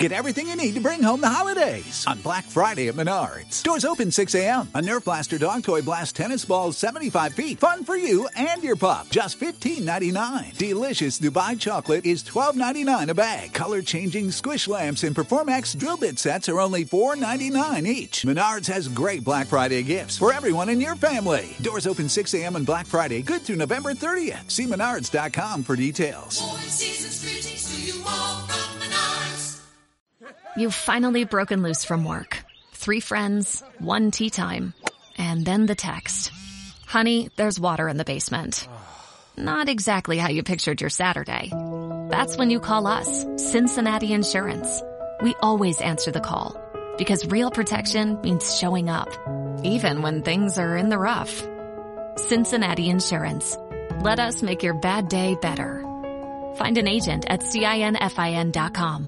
Get everything you need to bring home the holidays on Black Friday at Menards. Stores open 6 a.m. A Nerf Blaster Dog Toy Blast Tennis Ball 75 feet. Fun for you and your pup. Just $15.99. Delicious Dubai Chocolate is $12.99 a bag. Color-changing Squish Lamps and Performax Drill Bit sets are only $4.99 each. Menards has great Black Friday gifts for everyone in your family. Doors open 6 a.m. on Black Friday. Good through November 30th. See Menards.com for details. You've finally broken loose from work. 3 friends, 1 tea time, and then the text. Honey, there's water in the basement. Not exactly how you pictured your Saturday. That's when you call us, Cincinnati Insurance. We always answer the call because real protection means showing up, even when things are in the rough. Cincinnati Insurance. Let us make your bad day better. Find an agent at CINFIN.com.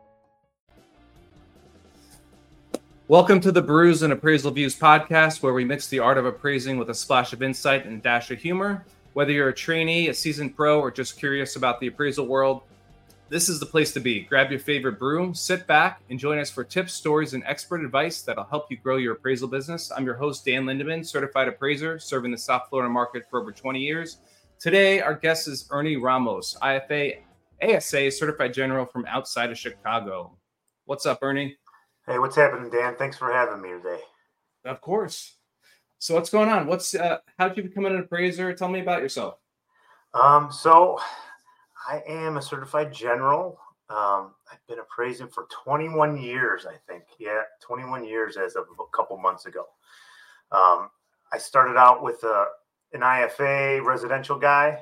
Welcome to the Brews and Appraisal Views podcast, where we mix the art of appraising with a splash of insight and a dash of humor. Whether you're a trainee, a seasoned pro, or just curious about the appraisal world, this is the place to be. Grab your favorite brew, sit back, and join us for tips, stories, and expert advice that'll help you grow your appraisal business. I'm your host, Dan Lindeman, certified appraiser, serving the South Florida market for over 20 years. Today, our guest is Ernie Ramos, IFA ASA certified general from outside of Chicago. What's up, Ernie? Hey, what's happening, Dan? Thanks for having me today. Of course. So what's going on? How did you become an appraiser? Tell me about yourself. So I am a certified general. I've been appraising for 21 years, I think. Yeah, 21 years as of a couple months ago. I started out with an IFA residential guy.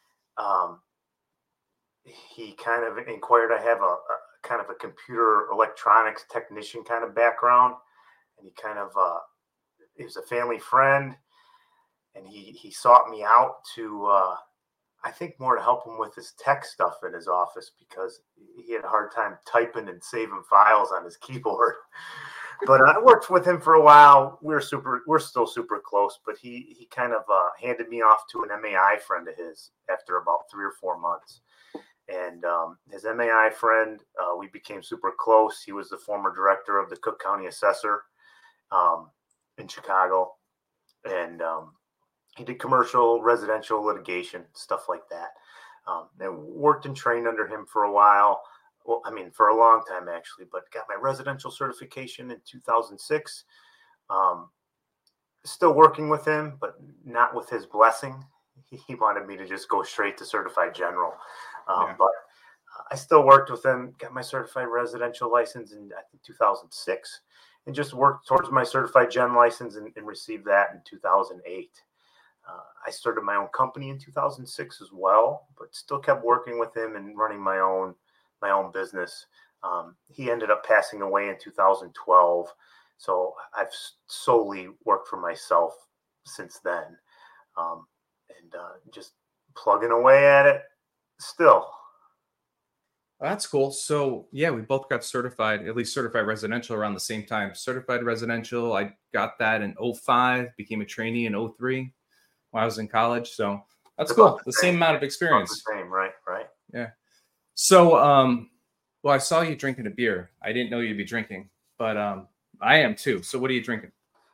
He kind of inquired. I have a kind of a computer electronics technician kind of background, and he kind of he was a family friend, and he sought me out to I think more to help him with his tech stuff in his office, because he had a hard time typing and saving files on his keyboard. But I worked with him for a while. We're still super close, but he kind of handed me off to an MAI friend of his after about 3 or 4 months. And his MAI friend, we became super close. He was the former director of the Cook County Assessor in Chicago. And he did commercial, residential litigation, stuff like that. And worked and trained under him for a while. Well, I mean, for a long time, actually, but got my residential certification in 2006. Still working with him, but not with his blessing. He wanted me to just go straight to certified general. But I still worked with him, got my certified residential license in, I think, 2006, and just worked towards my certified gen license and received that in 2008. I started my own company in 2006 as well, but still kept working with him and running my own business. He ended up passing away in 2012, so I've solely worked for myself since then, and just plugging away at it still. That's cool. So yeah, we both got certified, at least certified residential around the same time. Certified residential, I got that in 2005, became a trainee in 2003 when I was in college. So that's cool. The same amount of experience. The same, right. Yeah. So, well, I saw you drinking a beer. I didn't know you'd be drinking, but I am too. So what are you drinking?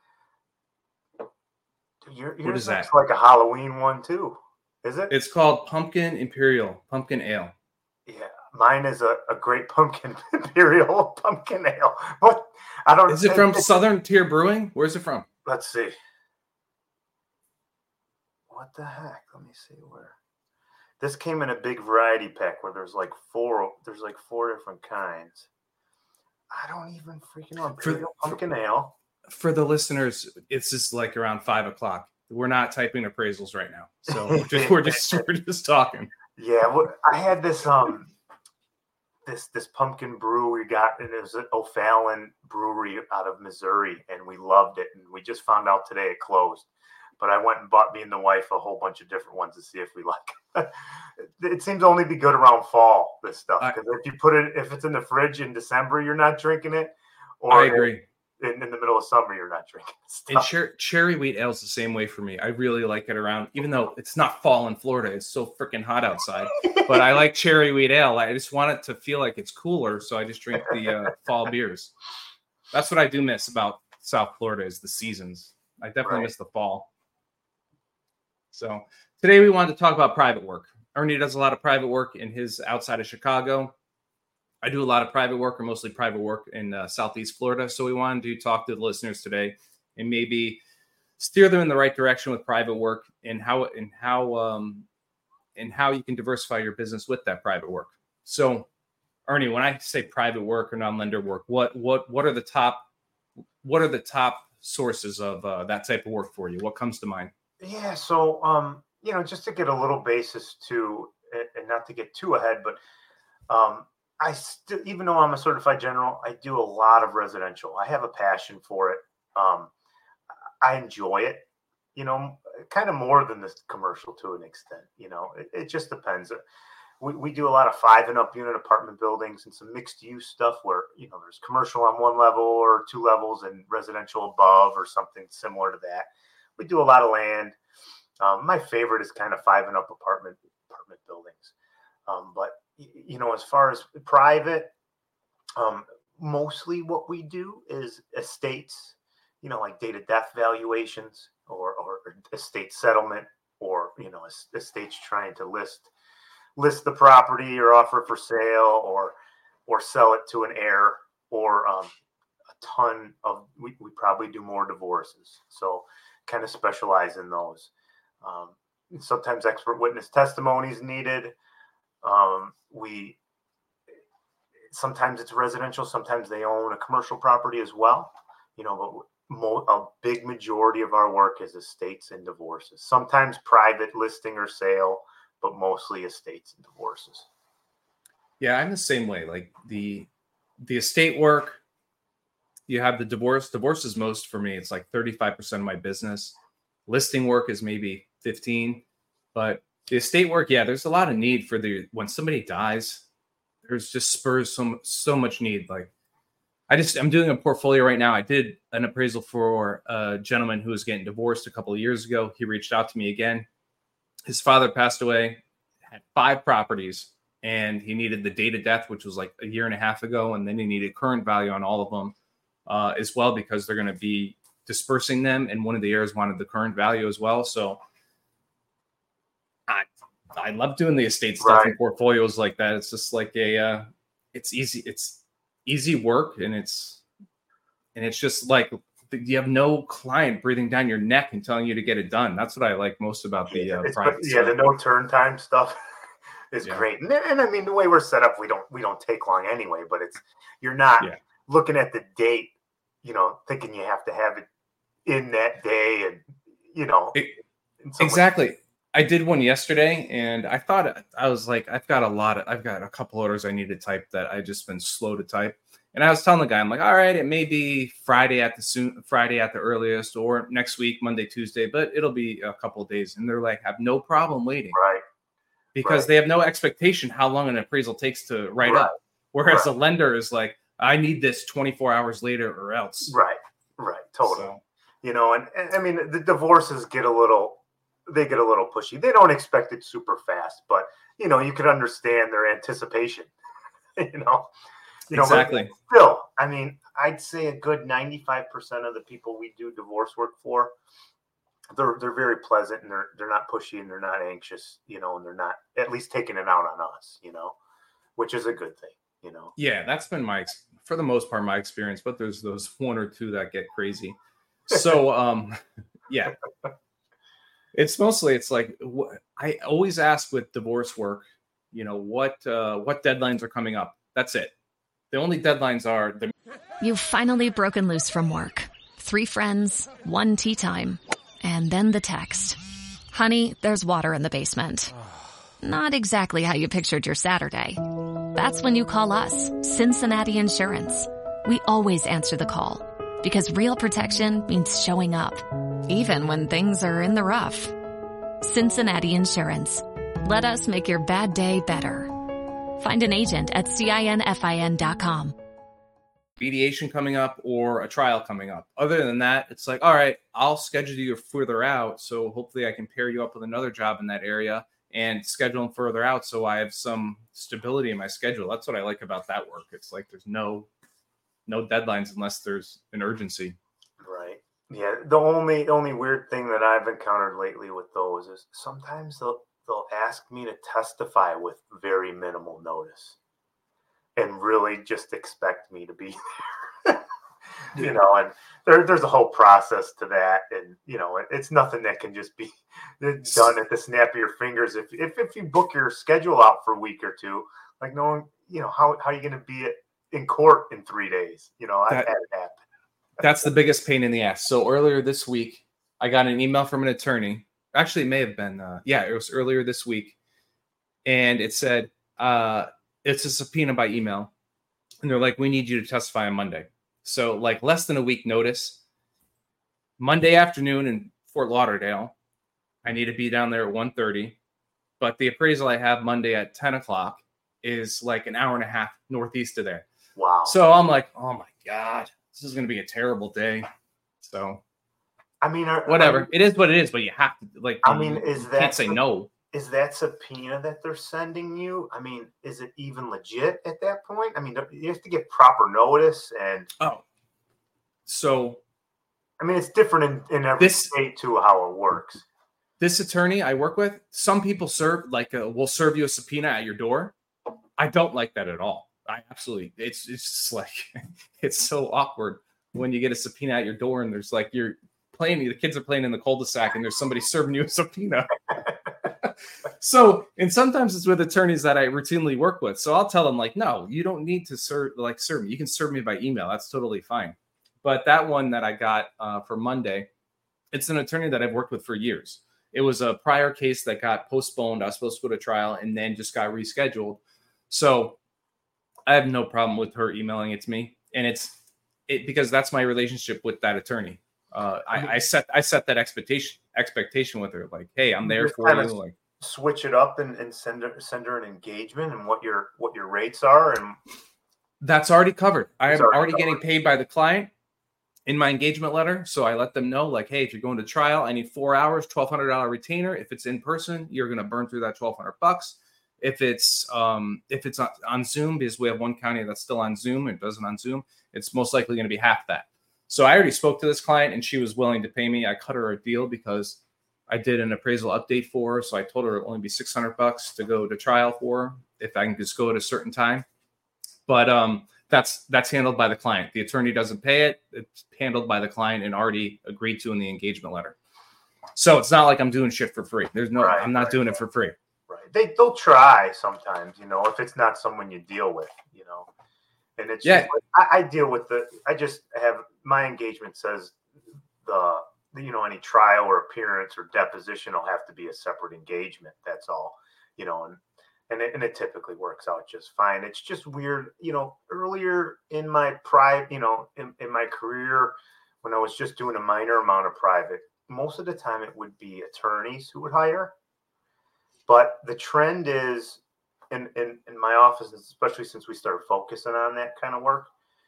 What is that? Like a Halloween one too, is it? It's called Pumpkin Imperial Pumpkin Ale. Yeah, mine is a great Pumpkin Imperial Pumpkin Ale. What? I don't. Is it from Southern Tier Brewing? Where's it from? Let's see. What the heck? Let me see where. This came in a big variety pack where there's like four different kinds. I don't even freaking know. Imperial Pumpkin Ale. For the listeners, it's just like around 5:00. We're not typing appraisals right now, so we're just talking. Yeah, I had this this pumpkin brew we got, and it was an O'Fallon brewery out of Missouri, and we loved it. And we just found out today it closed. But I went and bought me and the wife a whole bunch of different ones to see if we like it. It seems to only be good around fall, this stuff. Because if it's in the fridge in December, you're not drinking it. Or I agree. in the middle of summer, you're not drinking And stuff. cherry wheat ale is the same way for me. I really like it around, even though it's not fall in Florida. It's so freaking hot outside. But I like cherry wheat ale. I just want it to feel like it's cooler, so I just drink the fall beers. That's what I do miss about South Florida is the seasons. I definitely miss the fall. So today we wanted to talk about private work. Ernie does a lot of private work in his outside of Chicago. I do a lot of private work, or mostly private work in Southeast Florida. So we wanted to talk to the listeners today and maybe steer them in the right direction with private work and how you can diversify your business with that private work. So, Ernie, when I say private work or non-lender work, what are the top sources of that type of work for you? What comes to mind? Yeah. So, just to get a little basis to, and not to get too ahead, but I still, even though I'm a certified general, I do a lot of residential. I have a passion for it. I enjoy it, kind of more than the commercial to an extent. It just depends. We do a lot of 5 and up unit apartment buildings and some mixed use stuff where, there's commercial on one level or 2 levels and residential above or something similar to that. We do a lot of land. My favorite is kind of 5 and up apartment buildings. But as far as private, mostly what we do is estates, like date of death valuations or estate settlement, or, estates trying to list the property or offer for sale or sell it to an heir, or a ton of, we probably do more divorces. So kind of specialize in those. Sometimes expert witness testimony is needed. Sometimes it's residential, sometimes they own a commercial property as well, but a big majority of our work is estates and divorces. Sometimes private listing or sale, but mostly estates and divorces. Yeah, I'm the same way. Like the estate work, you have the divorce. Divorce is most for me. It's like 35% of my business. Listing work is maybe 15%, but the estate work, yeah, there's a lot of need for when somebody dies, there's just spurs so much need. Like I'm doing a portfolio right now. I did an appraisal for a gentleman who was getting divorced a couple of years ago. He reached out to me again. His father passed away, had 5 properties, and he needed the date of death, which was like a year and a half ago. And then he needed current value on all of them as well, because they're going to be dispersing them. And one of the heirs wanted the current value as well. So I love doing the estate stuff and portfolios like that. It's just like it's easy work, and it's just like you have no client breathing down your neck and telling you to get it done. That's what I like most about the private stuff. The no turn time stuff is great. And I mean, the way we're set up, we don't take long anyway, but you're not looking at the date, thinking you have to have it in that day, and exactly. I did one yesterday, and I was like, I've got a couple orders I need to type that I just been slow to type. And I was telling the guy, I'm like, all right, it may be Friday at the earliest, or next week, Monday, Tuesday, but it'll be a couple of days. And they're like, have no problem waiting. Right. Because they have no expectation how long an appraisal takes to write up. Whereas a lender is like, I need this 24 hours later or else. Right. Totally. So, and I mean, the divorces get a little pushy. They don't expect it super fast, but you could understand their anticipation. Exactly. Still, I mean, I'd say a good 95% of the people we do divorce work for, they're very pleasant, and they're not pushy, and they're not anxious, and they're not at least taking it out on us, which is a good thing, Yeah, that's been for the most part my experience, but there's those 1 or 2 that get crazy. So, yeah. It's like I always ask with divorce work, what deadlines are coming up. That's it. The only deadlines are You've finally broken loose from work. 3 friends, 1 tea time, and then the text. Honey, there's water in the basement. Not exactly how you pictured your Saturday. That's when you call us, Cincinnati Insurance. We always answer the call, because real protection means showing up, even when things are in the rough. Cincinnati Insurance. Let us make your bad day better. Find an agent at CINFIN.com. mediation coming up or a trial coming up. Other than that, it's like, all right, I'll schedule you further out. So hopefully I can pair you up with another job in that area and schedule them further out. So I have some stability in my schedule. That's what I like about that work. It's like, there's no deadlines unless there's an urgency. Right. Yeah. The only weird thing that I've encountered lately with those is sometimes they'll ask me to testify with very minimal notice and really just expect me to be there. And there's a whole process to that. And, it's nothing that can just be done at the snap of your fingers. If you book your schedule out for a week or two, like knowing, how are you going to be in court in 3 days? I've had it happen. That's the biggest pain in the ass. So earlier this week, I got an email from an attorney. Actually, it may have been, it was earlier this week. And it said, it's a subpoena by email. And they're like, we need you to testify on Monday. So like less than a week notice, Monday afternoon in Fort Lauderdale, I need to be down there at 1:30. But the appraisal I have Monday at 10 o'clock is like an hour and a half northeast of there. Wow. So I'm like, oh my God, this is going to be a terrible day. So, I mean, whatever. It is what it is, but you have to can't say no. Is that subpoena that they're sending you? I mean, is it even legit at that point? I mean, you have to get proper notice and. Oh, so. I mean, it's different in every state too, how it works. This attorney I work with, some people will serve you a subpoena at your door. I don't like that at all. I absolutely, it's just like, it's so awkward when you get a subpoena at your door and there's like, the kids are playing in the cul-de-sac and there's somebody serving you a subpoena. So, and sometimes it's with attorneys that I routinely work with. So I'll tell them like, no, you don't need to serve me. You can serve me by email. That's totally fine. But that one that I got for Monday, it's an attorney that I've worked with for years. It was a prior case that got postponed. I was supposed to go to trial and then just got rescheduled. So I have no problem with her emailing it to me. And it's because that's my relationship with that attorney. I set that expectation with her. Like, hey, I'm there for you. Like, switch it up and send her an engagement and what your rates are, and that's already covered. I am already getting paid by the client in my engagement letter. So I let them know, like, hey, if you're going to trial, I need 4 hours, $1,200 retainer. If it's in person, you're going to burn through that $1,200. If it's on Zoom, because we have one county that's still on Zoom and doesn't on Zoom, it's most likely going to be half that. So I already spoke to this client and she was willing to pay me. I cut her a deal because I did an appraisal update for her. So I told her it'll only be $600 to go to trial for her if I can just go at a certain time. But that's handled by the client. The attorney doesn't pay it. It's handled by the client and already agreed to in the engagement letter. So it's not like I'm doing shit for free. I'm not doing it for free. Right. They'll try sometimes, if it's not someone you deal with, and it's just like, I deal with I just have my engagement says any trial or appearance or deposition will have to be a separate engagement. That's all, and it typically works out just fine. It's just weird, earlier in my in my career, when I was just doing a minor amount of private, most of the time it would be attorneys who would hire. But the trend is in my office, especially since we started focusing on that kind of work,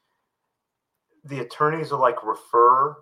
the attorneys will like refer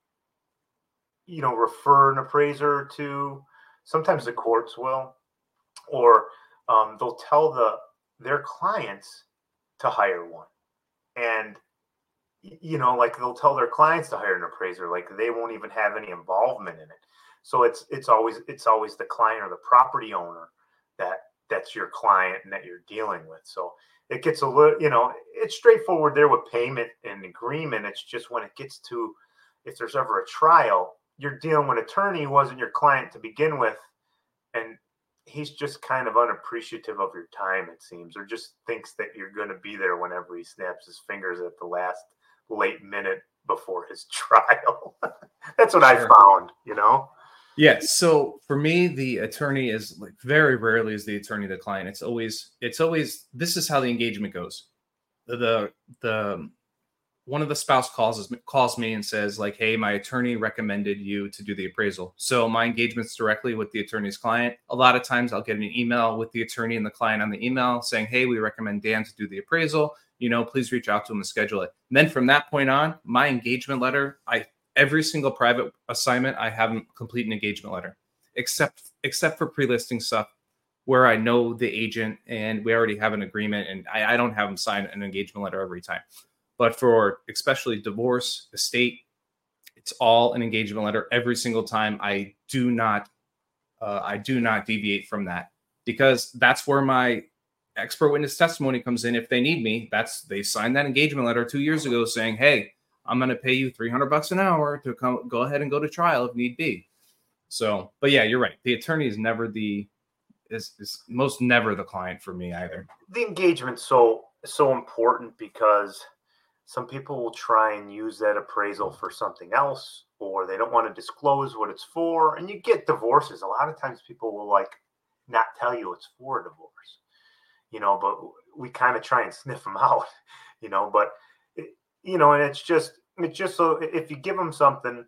an appraiser to, sometimes the courts will, or they'll tell their clients to hire one. And, like they'll tell their clients to hire an appraiser, like they won't even have any involvement in it. So it's always the client or the property owner that's your client and that you're dealing with. So it gets a little, it's straightforward there with payment and agreement. It's just when it gets to, if there's ever a trial, you're dealing with an attorney who wasn't your client to begin with. And he's just kind of unappreciative of your time, it seems, or just thinks that you're going to be there whenever he snaps his fingers at the last late minute before his trial. That's what I found, Yeah. So for me, the attorney is like very rarely is the attorney the client. It's always this is how the engagement goes. The one of the spouse calls me and says like, hey, my attorney recommended you to do the appraisal. So my engagement's directly with the attorney's client. A lot of times I'll get an email with the attorney and the client on the email saying, hey, we recommend Dan to do the appraisal. please reach out to them and schedule it. And then from that point on, my engagement letter, every single private assignment, I have them complete an engagement letter, except for pre-listing stuff where I know the agent and we already have an agreement, and I don't have them sign an engagement letter every time. But for especially divorce, estate, it's all an engagement letter every single time. I do not deviate from that, because that's where my expert witness testimony comes in. If they need me, they signed that engagement letter 2 years ago saying, hey, I'm going to pay you $300 an hour to go ahead and go to trial if need be. So, but yeah, you're right. The attorney is never is most never the client for me either. The engagement's so important, because some people will try and use that appraisal for something else, or they don't want to disclose what it's for. And you get divorces. A lot of times people will not tell you it's for a divorce, but we kind of try and sniff them out, but and it's just so if you give them something,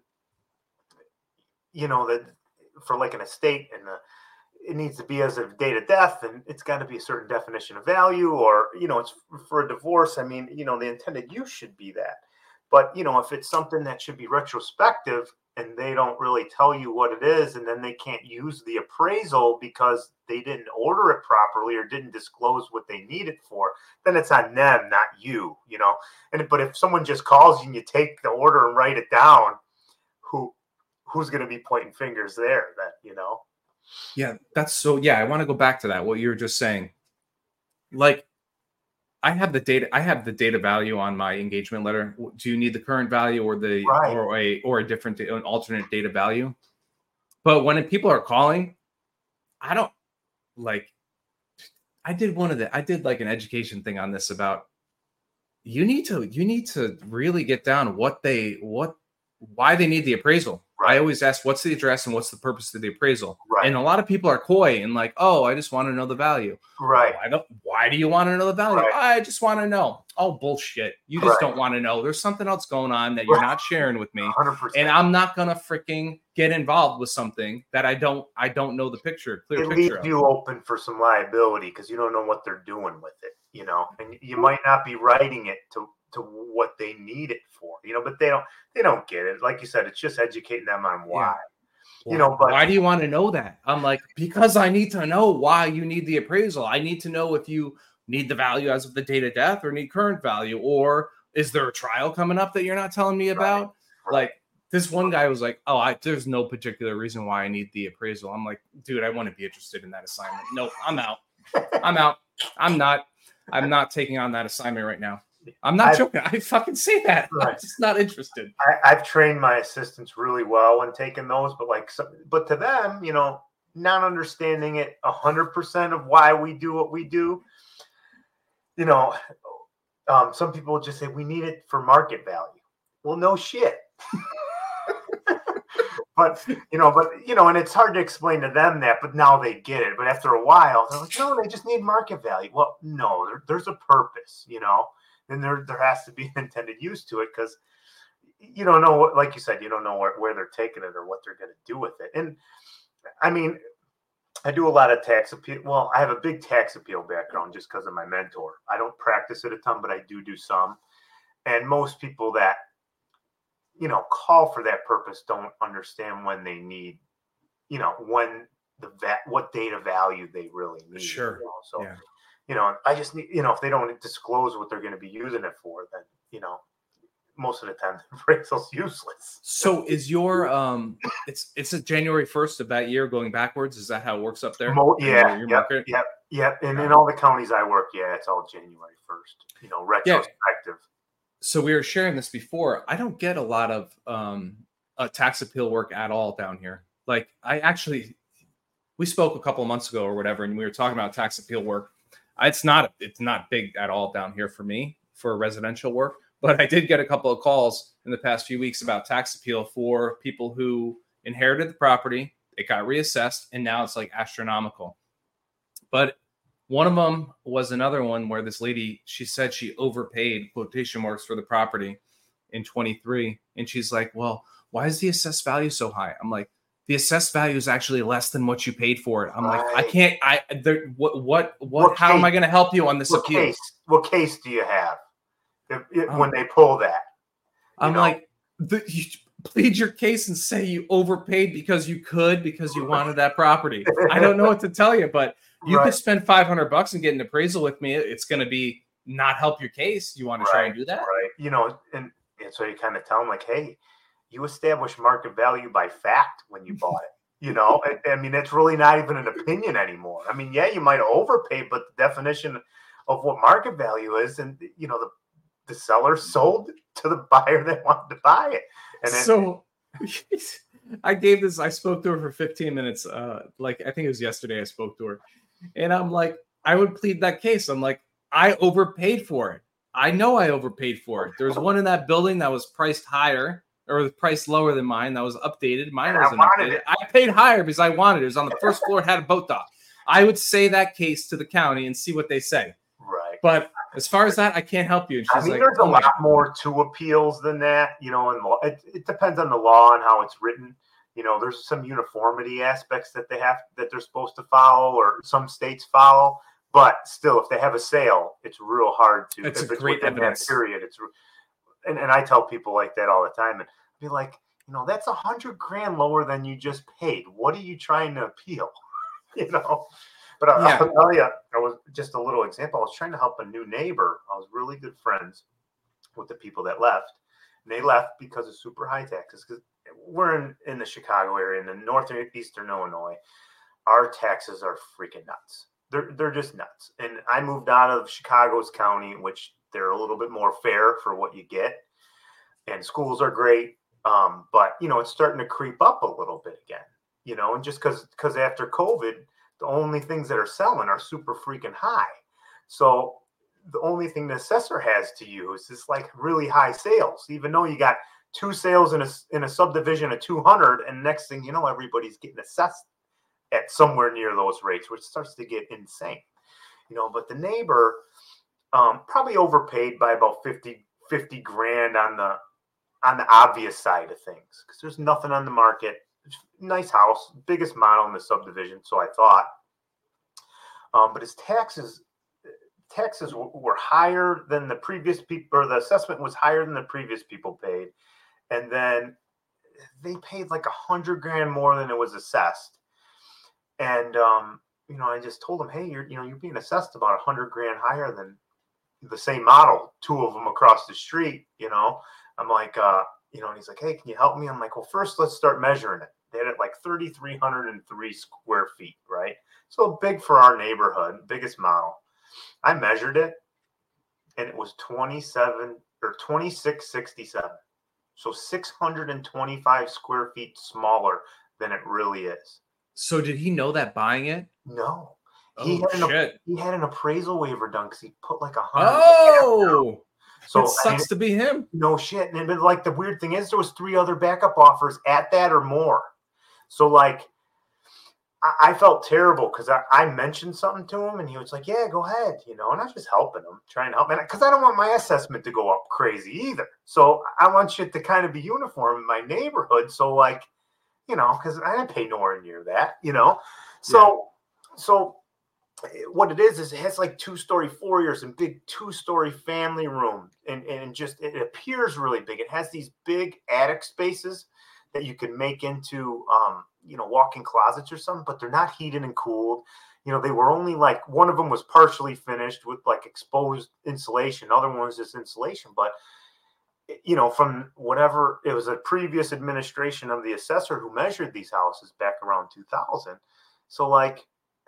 that for an estate, and it needs to be as of date of death, and it's got to be a certain definition of value, or it's for a divorce. I mean, the intended use should be that. But if it's something that should be retrospective and they don't really tell you what it is, and then they can't use the appraisal because they didn't order it properly or didn't disclose what they need it for, then it's on them, not you. But if someone just calls you and you take the order and write it down, who's going to be pointing fingers there? Yeah, that's so. Yeah, I want to go back to that. What you were just saying, I have the data value on my engagement letter. Do you need the current value or or a different an alternate data value? But when people are calling, I don't I did an education thing on this about you need to really get down why they need the appraisal. Right. I always ask, what's the address and what's the purpose of the appraisal? Right. And a lot of people are coy and I just want to know the value. Right. Why do you want to know the value? Right. I just want to know. Oh, bullshit. You just don't want to know. There's something else going on that you're not sharing with me. 100%. And I'm not going to freaking get involved with something that I don't know the clear picture of. It leaves you open for some liability because you don't know what they're doing with it, and you might not be writing it to what they need it for, but they don't get it. Like you said, it's just educating them on why. Yeah. But why do you want to know that? I'm like, because I need to know why you need the appraisal. I need to know if you need the value as of the date of death or need current value, or is there a trial coming up that you're not telling me about? Right. This one guy was like, there's no particular reason why I need the appraisal. I'm like, dude, I want to be interested in that assignment. Nope, I'm out. I'm not taking on that assignment right now. I'm not joking. I fucking say that. Right. I'm just not interested. I've trained my assistants really well when taking those, but to them, not understanding it 100% of why we do what we do, some people will just say we need it for market value. Well, no shit. But and it's hard to explain to them that, but now they get it. But after a while, they're like, no, they just need market value. Well, no, there's a purpose, then there has to be an intended use to it, because you don't know what, like you said, you don't know where they're taking it or what they're going to do with it. And I mean, I do a lot of tax appeal. Well, I have a big tax appeal background just because of my mentor. I don't practice it a ton, but I do some. And most people that, call for that purpose don't understand when they need, when what data value they really need. Sure. So. Yeah. I just need, if they don't disclose what they're going to be using it for, then, most of the time the appraisal's useless. So is your, it's a January 1st of that year going backwards? Is that how it works up there? Yep. And in all the counties I work, it's all January 1st, retrospective. Yeah. So we were sharing this before. I don't get a lot of tax appeal work at all down here. We spoke a couple of months ago or whatever, and we were talking about tax appeal work. It's not big at all down here for me for residential work, but I did get a couple of calls in the past few weeks about tax appeal for people who inherited the property. It got reassessed and now it's astronomical. But one of them was another one where this lady, she said she overpaid quotation marks for the property in 23. And she's like, well, why is the assessed value so high? I'm like, the assessed value is actually less than what you paid for it. I'm like, I Right. can't, what, how am case- I going to help you on this What appeal? what case do you have Oh. when they pull that? I'm know? like, you plead your case and say you overpaid because you wanted that property. I don't know what to tell you, but you Right. could spend $500 and get an appraisal with me. It's going to be not help your case. You want to try and do that? Right. You know, and so you kind of tell them like, hey, you establish market value by fact when you bought it. You know, I mean, it's really not even an opinion anymore. I mean, yeah, you might overpay, but the definition of what market value is, and you know, the seller sold to the buyer that wanted to buy it. And so I spoke to her for 15 minutes. Like, I think it was yesterday I spoke to her, and I'm like, I would plead that case. I'm like, I overpaid for it. I know I overpaid for it. There's one in that building that was priced higher or priced lower than mine. That was updated. Mine wasn't updated. I paid higher because I wanted it. It was on the first floor. It had a boat dock. I would say that case to the county and see what they say. Right. But as far as that, I can't help you. And she's like, there's a lot more to appeals than that, you know, and it depends on the law and how it's written. You know, there's some uniformity aspects that they're supposed to follow, or some states follow. But still, if they have a sale, it's real hard to. It's if a it's great within evidence. that period. And I tell people like that all the time, and be like, you know, that's $100,000 lower than you just paid. What are you trying to appeal? You know. But I'll tell you, I was just a little example. I was trying to help a new neighbor. I was really good friends with the people that left. And they left because of super high taxes. Because we're in the Chicago area, in the northeastern Illinois. Our taxes are freaking nuts. They're just nuts. And I moved out of Chicago's county, which they're a little bit more fair for what you get. And schools are great. But, you know, it's starting to creep up a little bit again. You know, and just because after COVID, the only things that are selling are super freaking high. So the only thing the assessor has to use is like really high sales, even though you got 2 sales in a subdivision of 200, and next thing you know, everybody's getting assessed at somewhere near those rates, which starts to get insane. You know, but the neighbor probably overpaid by about 50 grand on the obvious side of things, because there's nothing on the market. Nice house, biggest model in the subdivision, so I thought. But his taxes were higher than the previous people, or the assessment was higher than the previous people paid, and then they paid like $100,000 more than it was assessed. And you know, I just told him, hey, you're being assessed about $100,000 higher than the same model, 2 of them across the street. You know, I'm like, you know, and he's like, hey, can you help me? I'm like, well, first let's start measuring it. They had it like 3,303 square feet, right? So big for our neighborhood, biggest model. I measured it, and it was 2667. So 625 square feet smaller than it really is. So did he know that buying it? No. He had an appraisal waiver done because he put like 100. Oh, so it sucks to be him. No shit. And like the weird thing is, there was 3 other backup offers at that or more. So like, I felt terrible because I mentioned something to him, and he was like, yeah, go ahead, you know, and I was just helping him, trying to help him, because I don't want my assessment to go up crazy either. So I want shit to kind of be uniform in my neighborhood. So like, you know, because I didn't pay nowhere near that, you know. So what it is it has like 2-story foyers and big 2-story family room, and just it appears really big. It has these big attic spaces that you can make into you know, walk-in closets or something, but they're not heated and cooled. You know, they were only like, one of them was partially finished with like exposed insulation, other one was just insulation. But you know, from whatever, it was a previous administration of the assessor who measured these houses back around 2000. So like,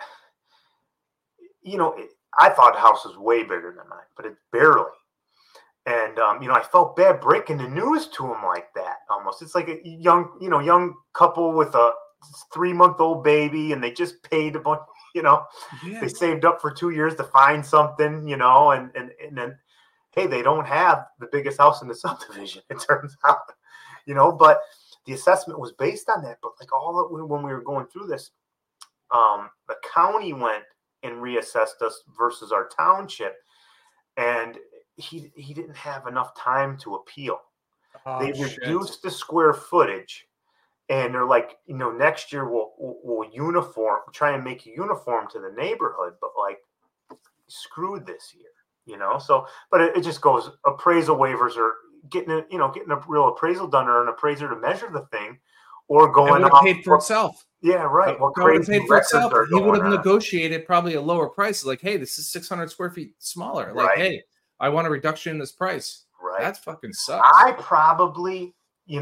you know, I thought the house was way bigger than mine, but it's barely. And, you know, I felt bad breaking the news to him like that. Almost. It's like a young couple with a 3-month-old baby, and they just paid a bunch, you know, They saved up for 2 years to find something, you know, and then, hey, they don't have the biggest house in the subdivision, it turns out, you know, but the assessment was based on that. But like when we were going through this, the county went and reassessed us versus our township, and he didn't have enough time to appeal. They reduced the square footage, And they're like, next year we'll try and make a uniform to the neighborhood, but like screwed this year, So, but it just goes, appraisal waivers are getting a real appraisal done or an appraiser to measure the thing, or going off. Paid for itself. Yeah, right. Well, crazy paid for itself. He would have negotiated probably a lower price. Like, hey, this is 600 square feet smaller. Like, hey, I want a reduction in this price. Right. That fucking sucks. I probably,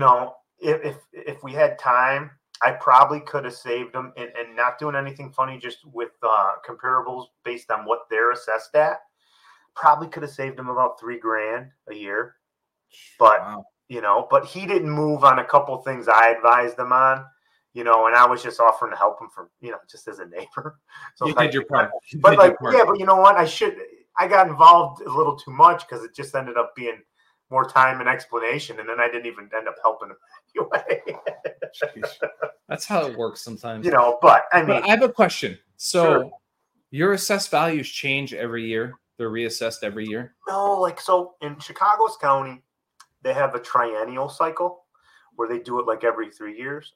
if we had time, I probably could have saved them and not doing anything funny, just with comparables based on what they're assessed at. Probably could have saved them about $3,000 a year. But, but he didn't move on a couple things I advised him on, and I was just offering to help him just as a neighbor. So you did your part. But you know what? I got involved a little too much because it just ended up being more time and explanation, and then I didn't even end up helping him anyway. That's how it works sometimes. But I mean, but I have a question. So your assessed values change every year? They're reassessed every year? No, so in Chicago's county, they have a triennial cycle where they do it like every 3 years.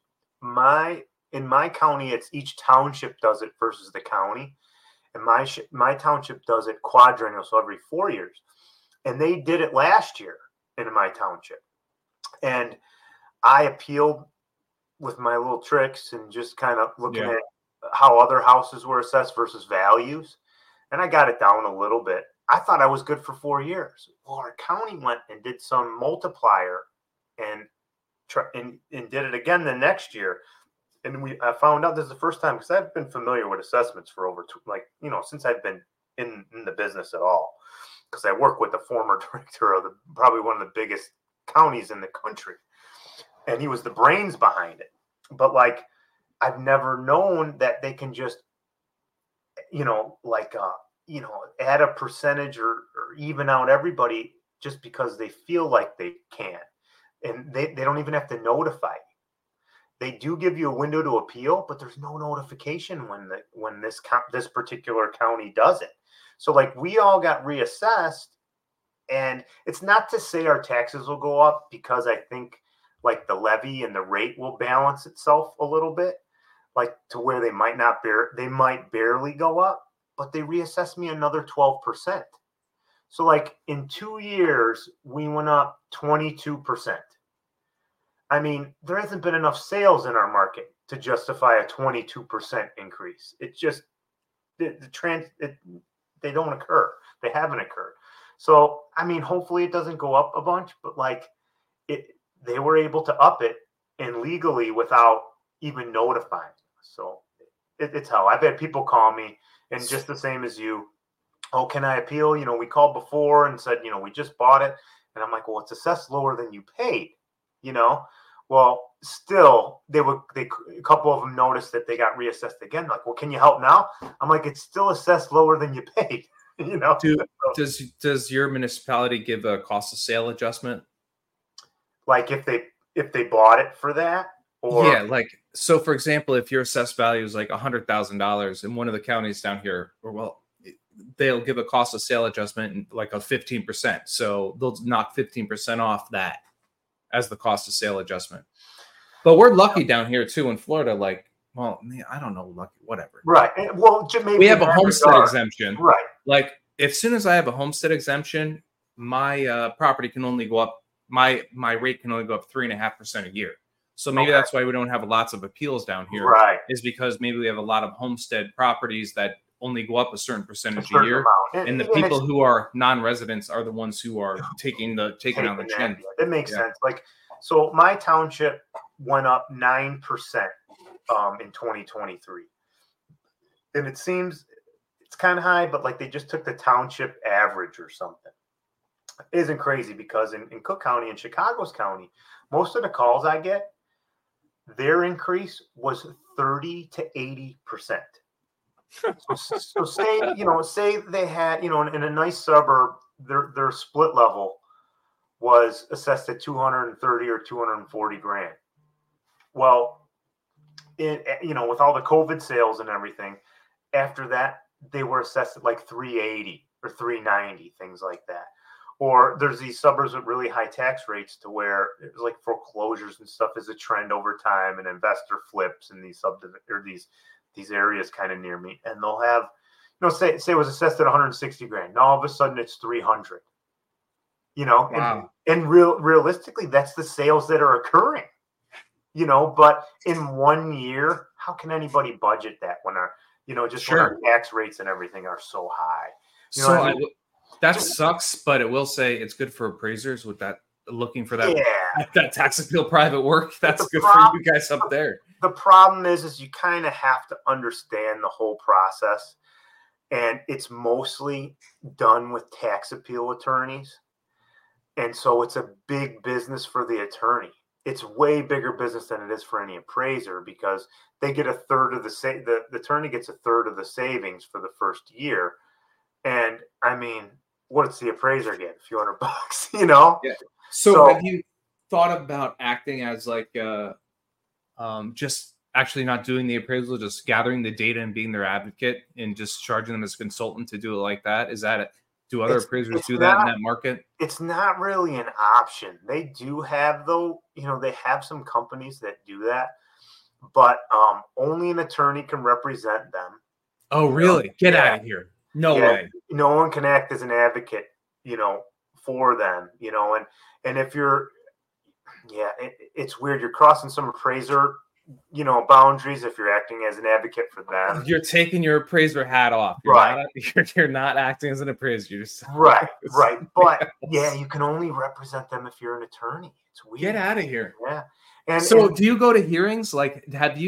In my county, it's each township does it versus the county. And my township does it quadrennial, so every 4 years. And they did it last year in my township. And I appealed with my little tricks and just kind of looking at how other houses were assessed versus values. And I got it down a little bit. I thought I was good for 4 years. Well, our county went and did some multiplier and did it again the next year. And I found out this is the first time, because I've been familiar with assessments for over since I've been in the business at all. Because I work with the former director of probably one of the biggest counties in the country. And he was the brains behind it. But I've never known that they can just, add a percentage or even out everybody just because they feel like they can. And they don't even have to notify you. They do give you a window to appeal, but there's no notification when this particular county does it. So we all got reassessed, and it's not to say our taxes will go up, because I think the levy and the rate will balance itself a little bit, to where they might barely go up, but they reassessed me another 12%. So in 2 years, we went up 22%. I mean, there hasn't been enough sales in our market to justify a 22% increase. It just, they don't occur. They haven't occurred. So, I mean, hopefully it doesn't go up a bunch, but they were able to up it and legally without even notifying. So it's how I've had people call me, and just the same as you, oh, can I appeal? We called before and said, we just bought it. And I'm like, well, it's assessed lower than you paid, Well, still, a couple of them noticed that they got reassessed again. Like, well, can you help now? I'm like, it's still assessed lower than you paid. Does your municipality give a cost of sale adjustment? If they bought it for that? Or so for example, if your assessed value is $100,000 in one of the counties down here, they'll give a cost of sale adjustment of 15%. So they'll knock 15% off that as the cost of sale adjustment. But we're lucky down here too in Florida. I don't know, lucky, whatever. Right. Well, maybe we have a homestead exemption. Right. As soon as I have a homestead exemption, my property can only go up. My rate can only go up 3.5% a year. So maybe that's why we don't have lots of appeals down here. Right. Is because maybe we have a lot of homestead properties that only go up a certain percentage a year, and the people who are non-residents are the ones who are taking on the chin. It makes sense. So my township went up 9% in 2023, and it seems it's kind of high, but they just took the township average or something. It isn't crazy, because in Cook County and Chicago's county, most of the calls I get, their increase was 30 to 80%. So say they had, in a nice suburb, their split level was assessed at 230 or 240 grand. Well, with all the COVID sales and everything, after that, they were assessed at 380 or 390, things like that. Or there's these suburbs with really high tax rates to where it's like foreclosures and stuff is a trend over time, and investor flips in these these areas kind of near me, and they'll have, say it was assessed at 160 grand. Now all of a sudden it's 300. Wow. And realistically, that's the sales that are occurring. But in 1 year, how can anybody budget that when when our tax rates and everything are so high? That sucks, but it will say it's good for appraisers with that looking for that that tax appeal private work. That's good for you guys up there. The problem is you kind of have to understand the whole process, and it's mostly done with tax appeal attorneys, and so it's a big business for the attorney. It's way bigger business than it is for any appraiser, because they get a third of the attorney gets a third of the savings for the first year, and I mean, what's the appraiser get? A few $100, Yeah. So have you thought about acting as like just actually not doing the appraisal, just gathering the data and being their advocate and just charging them as a consultant to do it like that? Do other appraisers do that in that market? It's not really an option. They do have, though, they have some companies that do that, but only an attorney can represent them. Oh, really? Get out of here. No way. No one can act as an advocate, for them, and if you're, it's weird. You're crossing some appraiser, boundaries if you're acting as an advocate for them. You're taking your appraiser hat off. You're not acting as an appraiser. Right. But you can only represent them if you're an attorney. It's weird. Get out of here. Yeah. And do you go to hearings? Like,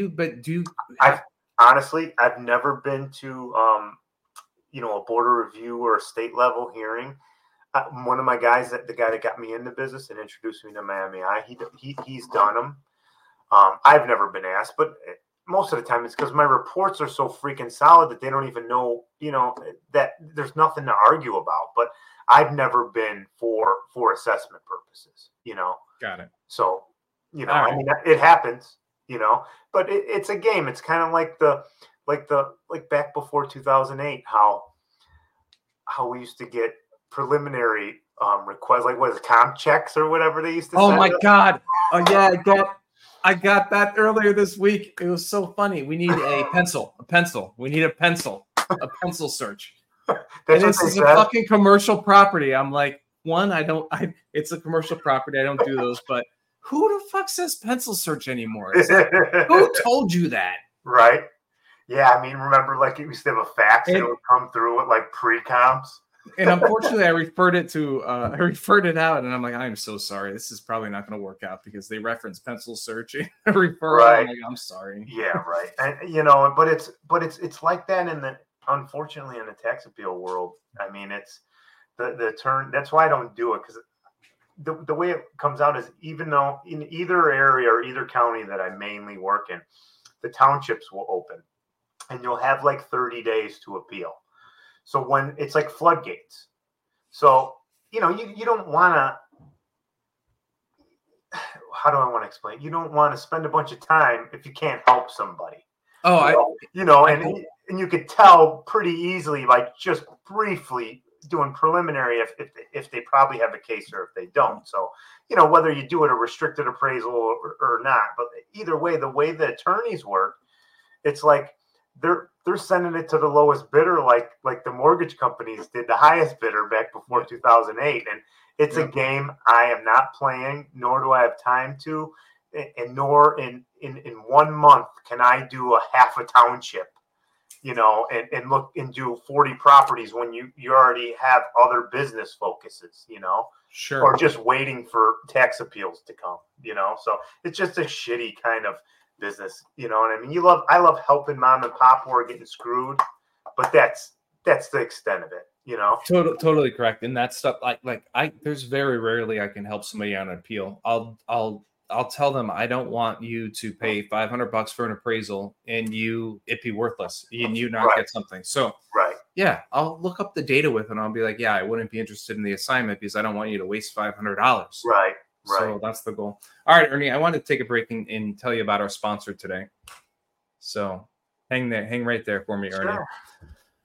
I've never been to, a board of review or a state level hearing. One of my guys, the guy that got me into business and introduced me to Miami Eye, he's done them. I've never been asked, but most of the time it's because my reports are so freaking solid that they don't even know, that there's nothing to argue about. But I've never been for assessment purposes, Got it. So, I mean, it happens, but it's a game. It's kind of like back before 2008, how we used to get preliminary requests, like what is it, comp checks or whatever they used to. Oh my God! Oh yeah, I got that earlier this week. It was so funny. We need a pencil. We need a pencil search. And this is a fucking commercial property. I'm like, it's a commercial property. I don't do those, but who the fuck says pencil search anymore? Like, who told you that? Right. Yeah, I mean, remember, like, it used to have a fax that would come through with like pre-comps. And unfortunately, I referred it out, and I'm like, I'm so sorry. This is probably not going to work out because they reference pencil searching referral. Right. I'm like, I'm sorry. Yeah, right. And but it's like that unfortunately in the tax appeal world. I mean, it's the turn. That's why I don't do it, because the way it comes out is, even though in either area or either county that I mainly work in, the townships will open, and you'll have like 30 days to appeal. So when it's like floodgates, so you don't want to. How do I want to explain? You don't want to spend a bunch of time if you can't help somebody. Oh, and you could tell pretty easily, like just briefly doing preliminary, if they probably have a case or if they don't. So whether you do it a restricted appraisal or not, but either way, the way the attorneys work, it's like they're sending it to the lowest bidder, like the mortgage companies did the highest bidder back before 2008. And it's a game I am not playing, nor do I have time to, and nor in 1 month can I do a half a township, and look and do 40 properties when you already have other business focuses, Sure. Or just waiting for tax appeals to come, so it's just a shitty kind of business, you know what I mean? I love helping mom and pop who are getting screwed, but that's the extent of it, Totally correct. And that stuff, there's very rarely I can help somebody on an appeal. I'll tell them, I don't want you to pay $500 for an appraisal and it be worthless and you not get something. So yeah, I'll look up the data with and I'll be like, yeah, I wouldn't be interested in the assignment because I don't want you to waste $500. Right. So that's the goal. All right, Ernie, I wanted to take a break and tell you about our sponsor today. So hang right there for me, Ernie.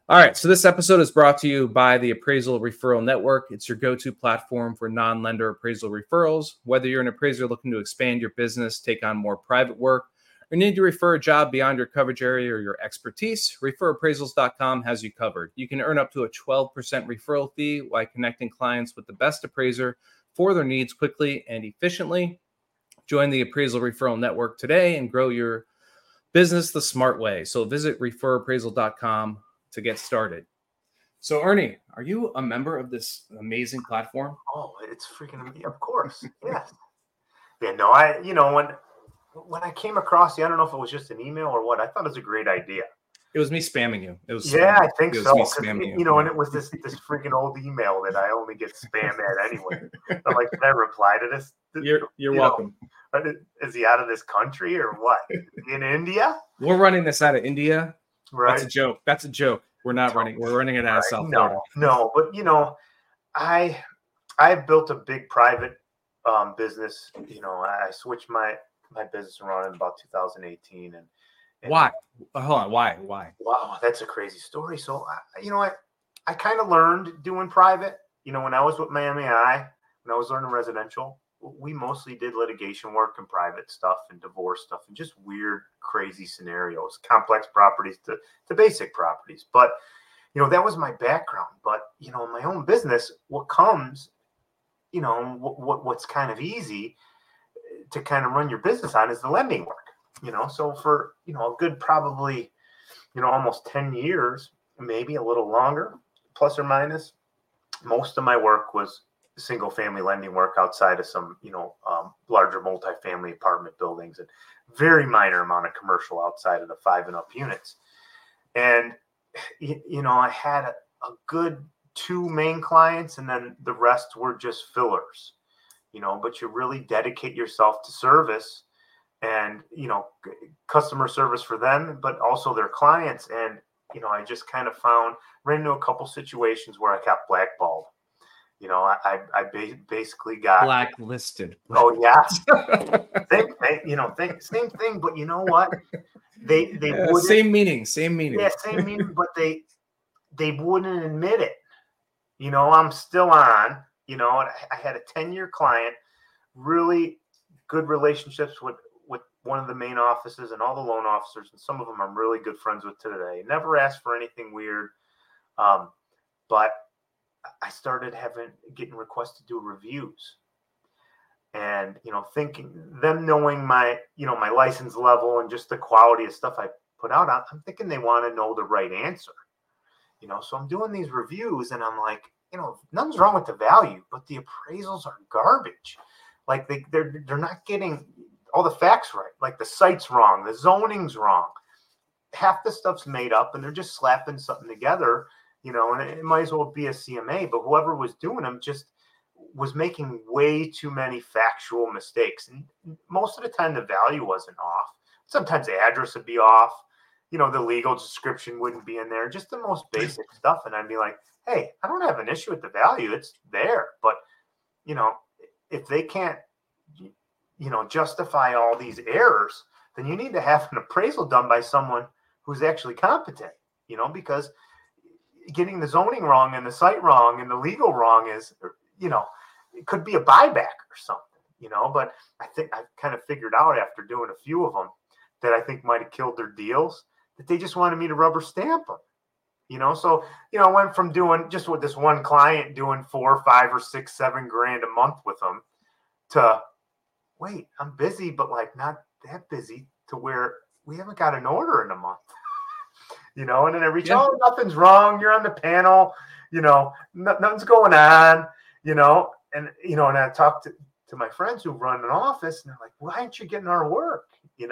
All right, so this episode is brought to you by the Appraisal Referral Network. It's your go-to platform for non-lender appraisal referrals. Whether you're an appraiser looking to expand your business, take on more private work, or need to refer a job beyond your coverage area or your expertise, referappraisals.com has you covered. You can earn up to a 12% referral fee while connecting clients with the best appraiser for their needs quickly and efficiently. Join the Appraisal Referral Network today and grow your business the smart way. So visit referappraisal.com to get started. So Ernie, are you a member of this amazing platform? Oh, it's freaking amazing. Of course. Yes. Yeah, no, when I came across you, I don't know if it was just an email or what, I thought it was a great idea. It was me spamming you. It was I think it was so. me spamming And it was this freaking old email that I only get spam at anyway. I'm like, did I reply to this? You're welcome. Is he out of this country or what? In India? We're running this out of India. Right. That's a joke. We're not running. We're running it out of South Florida. No, but I've built a big private business. I switched my business around in about 2018. And why? Hold on. Why? Wow, that's a crazy story. So I kind of learned doing private. When I was with Miami Eye, when I was learning residential, we mostly did litigation work and private stuff and divorce stuff and just weird, crazy scenarios, complex properties to basic properties. But, that was my background. But, in my own business, what comes, what's kind of easy to kind of run your business on is the lending work, So for, a good probably, almost 10 years, maybe a little longer, plus or minus, most of my work was single family lending work outside of some, larger multifamily apartment buildings and very minor amount of commercial outside of the 5 and up units. And, I had a good 2 main clients and then the rest were just fillers, but you really dedicate yourself to service and, customer service for them, but also their clients. And, I just kind of ran into a couple situations where I got blackballed. I basically got blacklisted. Oh yeah, same thing. But you know what? They same meaning. Yeah, same meaning. But they wouldn't admit it. I'm still on. I had a 10-year client, really good relationships with one of the main offices and all the loan officers, and some of them I'm really good friends with today. Never asked for anything weird, but I started getting requests to do reviews, and thinking them knowing my my license level and just the quality of stuff I put out, I'm thinking they want to know the right answer, So I'm doing these reviews, and I'm like, nothing's wrong with the value, but the appraisals are garbage. Like they're not getting all the facts right. Like the site's wrong, the zoning's wrong, half the stuff's made up, and they're just slapping something together. And it might as well be a CMA, but whoever was doing them just was making way too many factual mistakes. And most of the time the value wasn't off. Sometimes the address would be off. The legal description wouldn't be in there, just the most basic stuff. And I'd be like, hey, I don't have an issue with the value. It's there. But, if they can't, justify all these errors, then you need to have an appraisal done by someone who's actually competent, because getting the zoning wrong and the site wrong and the legal wrong is, it could be a buyback or something, but I think I kind of figured out after doing a few of them that I think might have killed their deals, that they just wanted me to rubber stamp them, So, I went from doing just with this one client doing $4 or $5 or $6, $7 grand a month with them to, wait, I'm busy, but like not that busy to where we haven't got an order in a month. And then I reach, oh, nothing's wrong. You're on the panel, nothing's going on, and, and I talked to my friends who run an office, and they're like, why aren't you getting our work?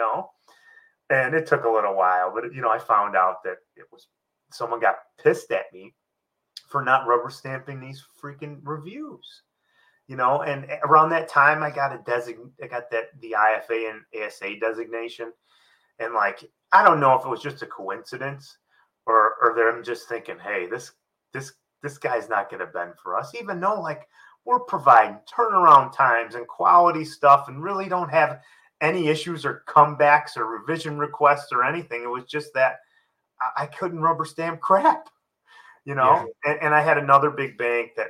And it took a little while, but, I found out that it was someone got pissed at me for not rubber stamping these freaking reviews, and around that time I got the IFA and ASA designation. And like, I don't know if it was just a coincidence or them just thinking, hey, this guy's not going to bend for us, even though like we're providing turnaround times and quality stuff and really don't have any issues or comebacks or revision requests or anything. It was just that I couldn't rubber stamp crap, you know. And I had another big bank that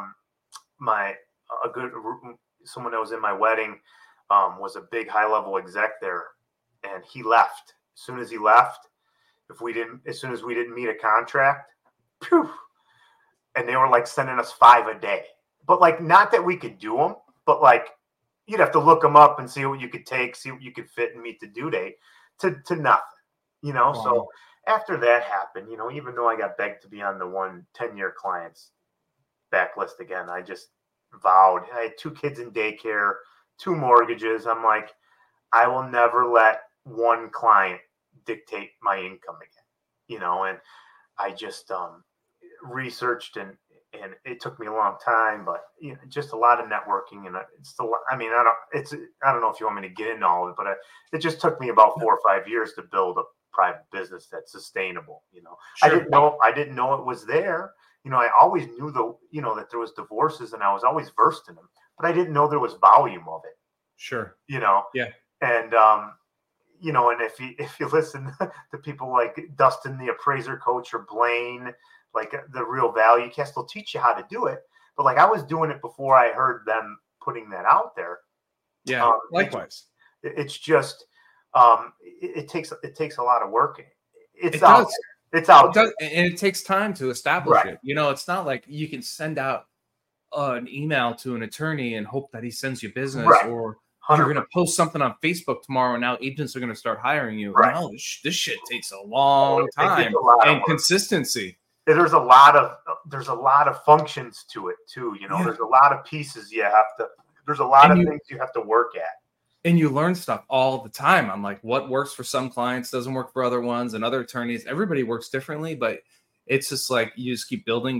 someone that was in my wedding was a big high level exec there, and he left. As soon as he left, as soon as we didn't meet a contract, phew, and they were like sending us 5 a day. But like, not that we could do them, but like, you'd have to look them up and see what you could take, see what you could fit and meet the due date to nothing, you know? Wow. So after that happened, you know, even though I got begged to be on the 10-year clients backlist again, I just vowed. I had 2 kids in daycare, 2 mortgages. I'm like, I will never let one client dictate my income again, you know? And I just researched and it took me a long time, but you know, just a lot of networking, and it's still, I mean, I don't know if you want me to get into all of it, but it just took me about 4 or 5 years to build a private business that's sustainable. You know, sure. I didn't know it was there. You know, I always knew that there was divorces, and I was always versed in them, but I didn't know there was volume of it. Sure. You know? Yeah. And, you know, and if you listen to people like Dustin, the appraiser coach, or Blaine, like the Real Value Cast, they'll teach you how to do it. But like, I was doing it before I heard them putting that out there. Yeah. Likewise. It's just, it takes a lot of work. It's out there. And it takes time to establish it. You know, it's not like you can send out an email to an attorney and hope that he sends you business, or 100%. You're going to post something on Facebook tomorrow, and now agents are going to start hiring you. Right. No, this shit takes a long time and consistency. There's a lot of functions to it too. You know, There's a lot of pieces there's a lot of things you have to work at. And you learn stuff all the time. I'm like, what works for some clients doesn't work for other ones, and other attorneys. Everybody works differently, but it's just like you just keep building.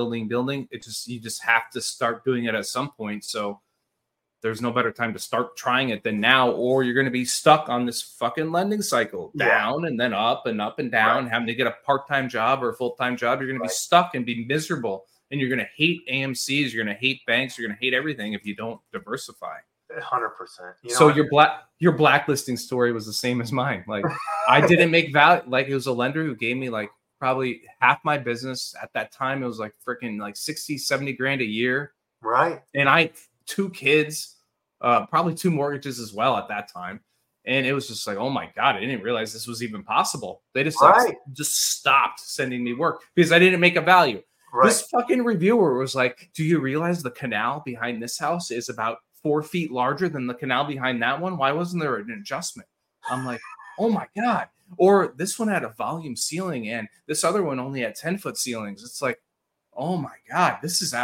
You just have to start doing it at some point. So there's no better time to start trying it than now, or you're going to be stuck on this fucking lending cycle, down and then up and up and down, having to get a part-time job or a full-time job. You're going to be stuck and be miserable, and you're going to hate AMCs. You're going to hate banks. You're going to hate everything if you don't diversify. 100%. So your blacklisting story was the same as mine. Like, I didn't make value. Like, it was a lender who gave me like probably half my business at that time. It was like freaking like 60, 70 grand a year. Right. And I 2 kids, probably 2 mortgages as well at that time. And it was just like, oh my God, I didn't realize this was even possible. They just stopped sending me work because I didn't make a value. Right. This fucking reviewer was like, do you realize the canal behind this house is about 4 feet larger than the canal behind that one? Why wasn't there an adjustment? I'm like, oh my God. Or this one had a volume ceiling and this other one only had 10-foot ceilings. It's like, oh my God, this is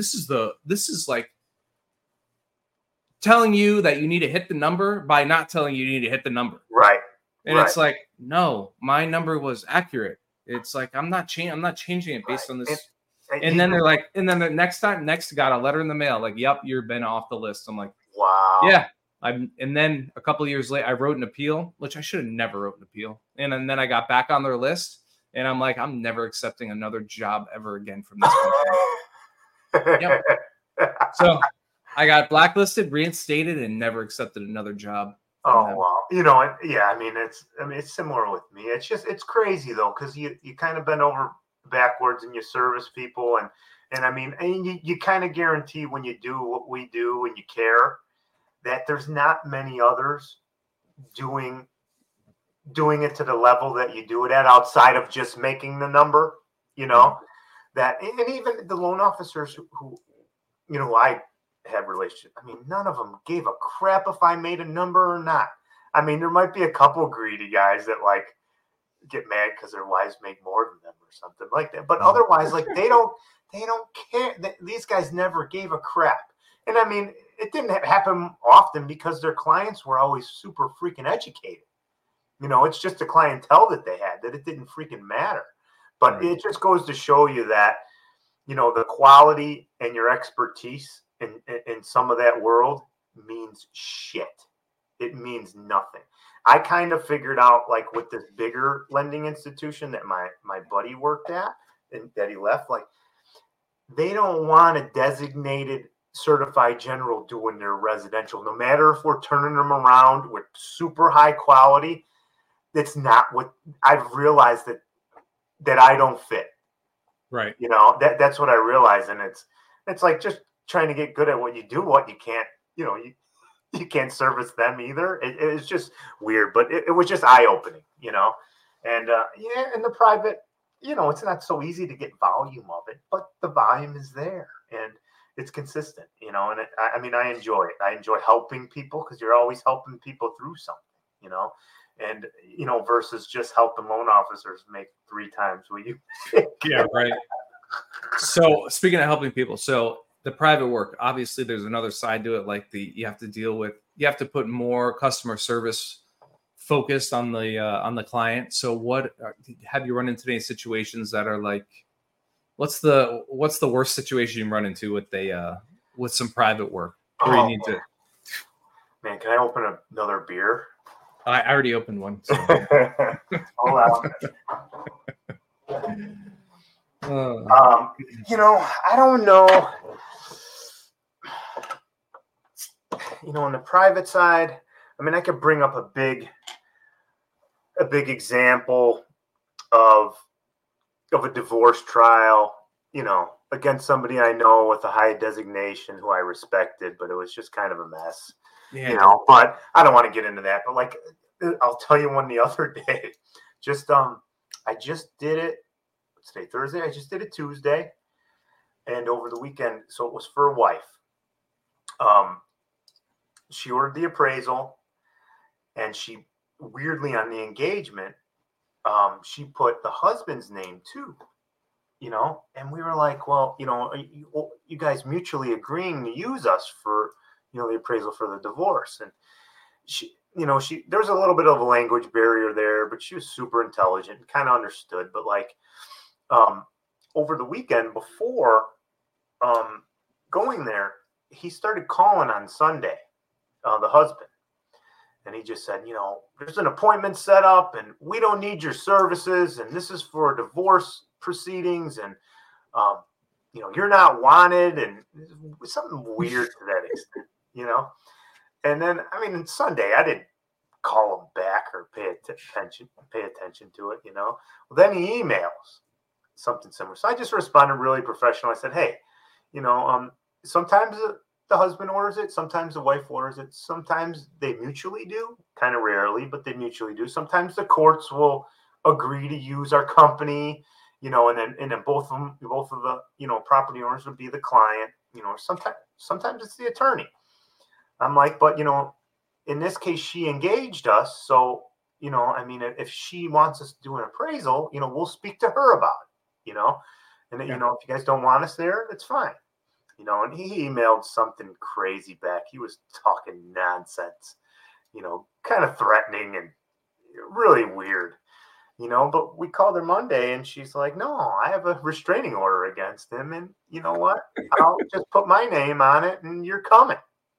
like telling you that you need to hit the number by not telling you need to hit the number. Right. And it's like, no, my number was accurate. It's like, I'm not changing it based on this. And then they're like, and then the next got a letter in the mail. Like, yep, you've been off the list. I'm like, wow. Yeah. And then a couple of years later, I wrote an appeal, which I should have never wrote an appeal. And then I got back on their list, and I'm like, I'm never accepting another job ever again from this company. Yep. So I got blacklisted, reinstated, and never accepted another job. Oh, wow. You know, yeah, I mean, it's similar with me. It's crazy though, because you kind of bend over backwards and you service people, and I mean, and you kind of guarantee when you do what we do and you care, that there's not many others doing it to the level that you do it at, outside of just making the number, you know. That, and even the loan officers who you know, I had relationships, I mean, none of them gave a crap if I made a number or not. I mean, there might be a couple greedy guys that like get mad because their wives make more than them or something like that, but otherwise, like, they don't care. These guys never gave a crap. And I mean, it didn't happen often because their clients were always super freaking educated. You know, it's just the clientele that they had, that it didn't freaking matter. But it just goes to show you that, you know, the quality and your expertise in some of that world means shit. It means nothing. I kind of figured out, like, with this bigger lending institution that my buddy worked at and that he left, like, they don't want a designated certified general doing their residential, no matter if we're turning them around with super high quality. That's not what I've realized, that I don't fit. Right. That's what I realize. And it's like just trying to get good at what you do, what you can't, you can't service them either. It's just weird, but it was just eye opening, and in the private, it's not so easy to get volume of it, but the volume is there and it's consistent, and I enjoy it. I enjoy helping people because you're always helping people through something, and, versus just helping loan officers make 3 times what you make. Yeah, right. So speaking of helping people, so the private work, obviously there's another side to it. Like you have to put more customer service focused on the client. So what have you run into any situations that are like, what's the worst situation you run into with some private work where you need to, man, can I open another beer? I already opened one. So. Hold on. I don't know. On the private side, I could bring up a big example of a divorce trial, against somebody I know with a high designation who I respected, but it was just kind of a mess, but I don't want to get into that. But like, I'll tell you one the other day, I just did it. Today, Thursday, I just did it Tuesday and over the weekend. So it was for a wife. She ordered the appraisal and she weirdly on the engagement, she put the husband's name too, and we were like, well, you guys mutually agreeing to use us for, the appraisal for the divorce. And she, there was a little bit of a language barrier there, but she was super intelligent and kind of understood. But like, over the weekend before going there, he started calling on Sunday, the husband. And he just said, there's an appointment set up and we don't need your services. And this is for divorce proceedings. And, you're not wanted. And something weird to that extent, And then, Sunday, I didn't call him back or pay attention to it, Well, then he emails something similar. So I just responded really professional. I said, hey, sometimes the husband orders it. Sometimes the wife orders it. Sometimes they mutually do, kind of rarely, but they mutually do. Sometimes the courts will agree to use our company, and then both of the, property owners would be the client, sometimes it's the attorney. I'm like, but, in this case, she engaged us. So, if she wants us to do an appraisal, we'll speak to her about it, and then, if you guys don't want us there, that's fine. And he emailed something crazy back. He was talking nonsense, kind of threatening and really weird, but we called her Monday and she's like, no, I have a restraining order against him. And you know what? I'll just put my name on it and you're coming.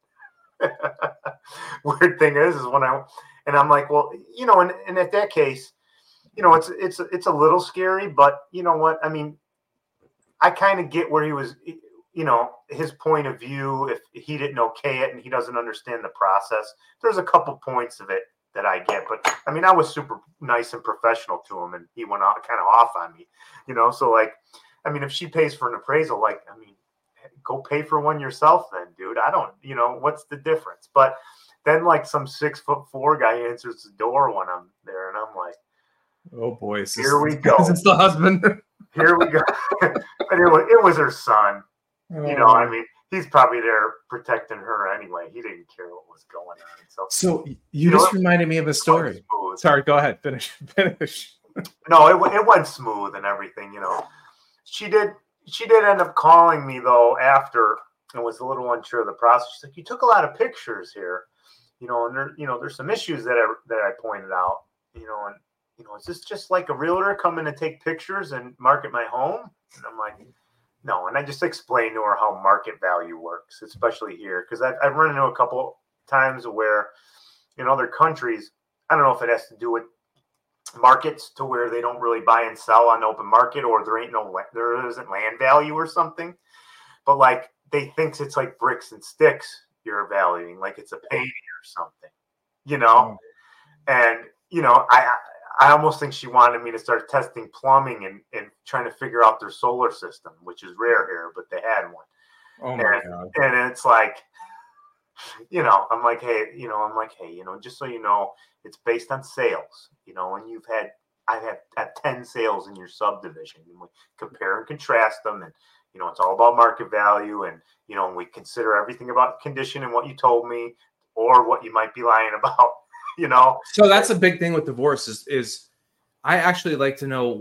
Weird thing is when I'm like, well, and at that case, it's a little scary, but you know what? I kind of get where he was, his point of view. If he didn't okay it and he doesn't understand the process, there's a couple points of it that I get. But I was super nice and professional to him, and he went out kind of off on me, So like, if she pays for an appraisal, like, go pay for one yourself, then, dude. I don't, what's the difference? But then like some 6'4" guy answers the door when I'm there, and I'm like, oh boy, here we go. It's the husband. Here we go. But it was her son. He's probably there protecting her anyway. He didn't care what was going on. So you just reminded me of a story. Sorry, go ahead. Finish. No, it went smooth and everything. She did end up calling me though after, and was a little unsure of the process. She's like, you took a lot of pictures here, and there, there's some issues that I pointed out, and is this just like a realtor coming to take pictures and market my home? And I'm like, no. And I just explained to her how market value works, especially here. Because I've run into a couple times where in other countries, I don't know if it has to do with markets to where they don't really buy and sell on open market, or there isn't land value or something. But like they think it's like bricks and sticks you're valuing, like it's a painting or something, And, I almost think she wanted me to start testing plumbing and trying to figure out their solar system, which is rare here, but they had one. Oh my God. And it's like, I'm like, hey, just so you know, it's based on sales, and I've had 10 sales in your subdivision. And we compare and contrast them, and it's all about market value, and we consider everything about condition and what you told me or what you might be lying about. So that's a big thing with divorce is I actually like to know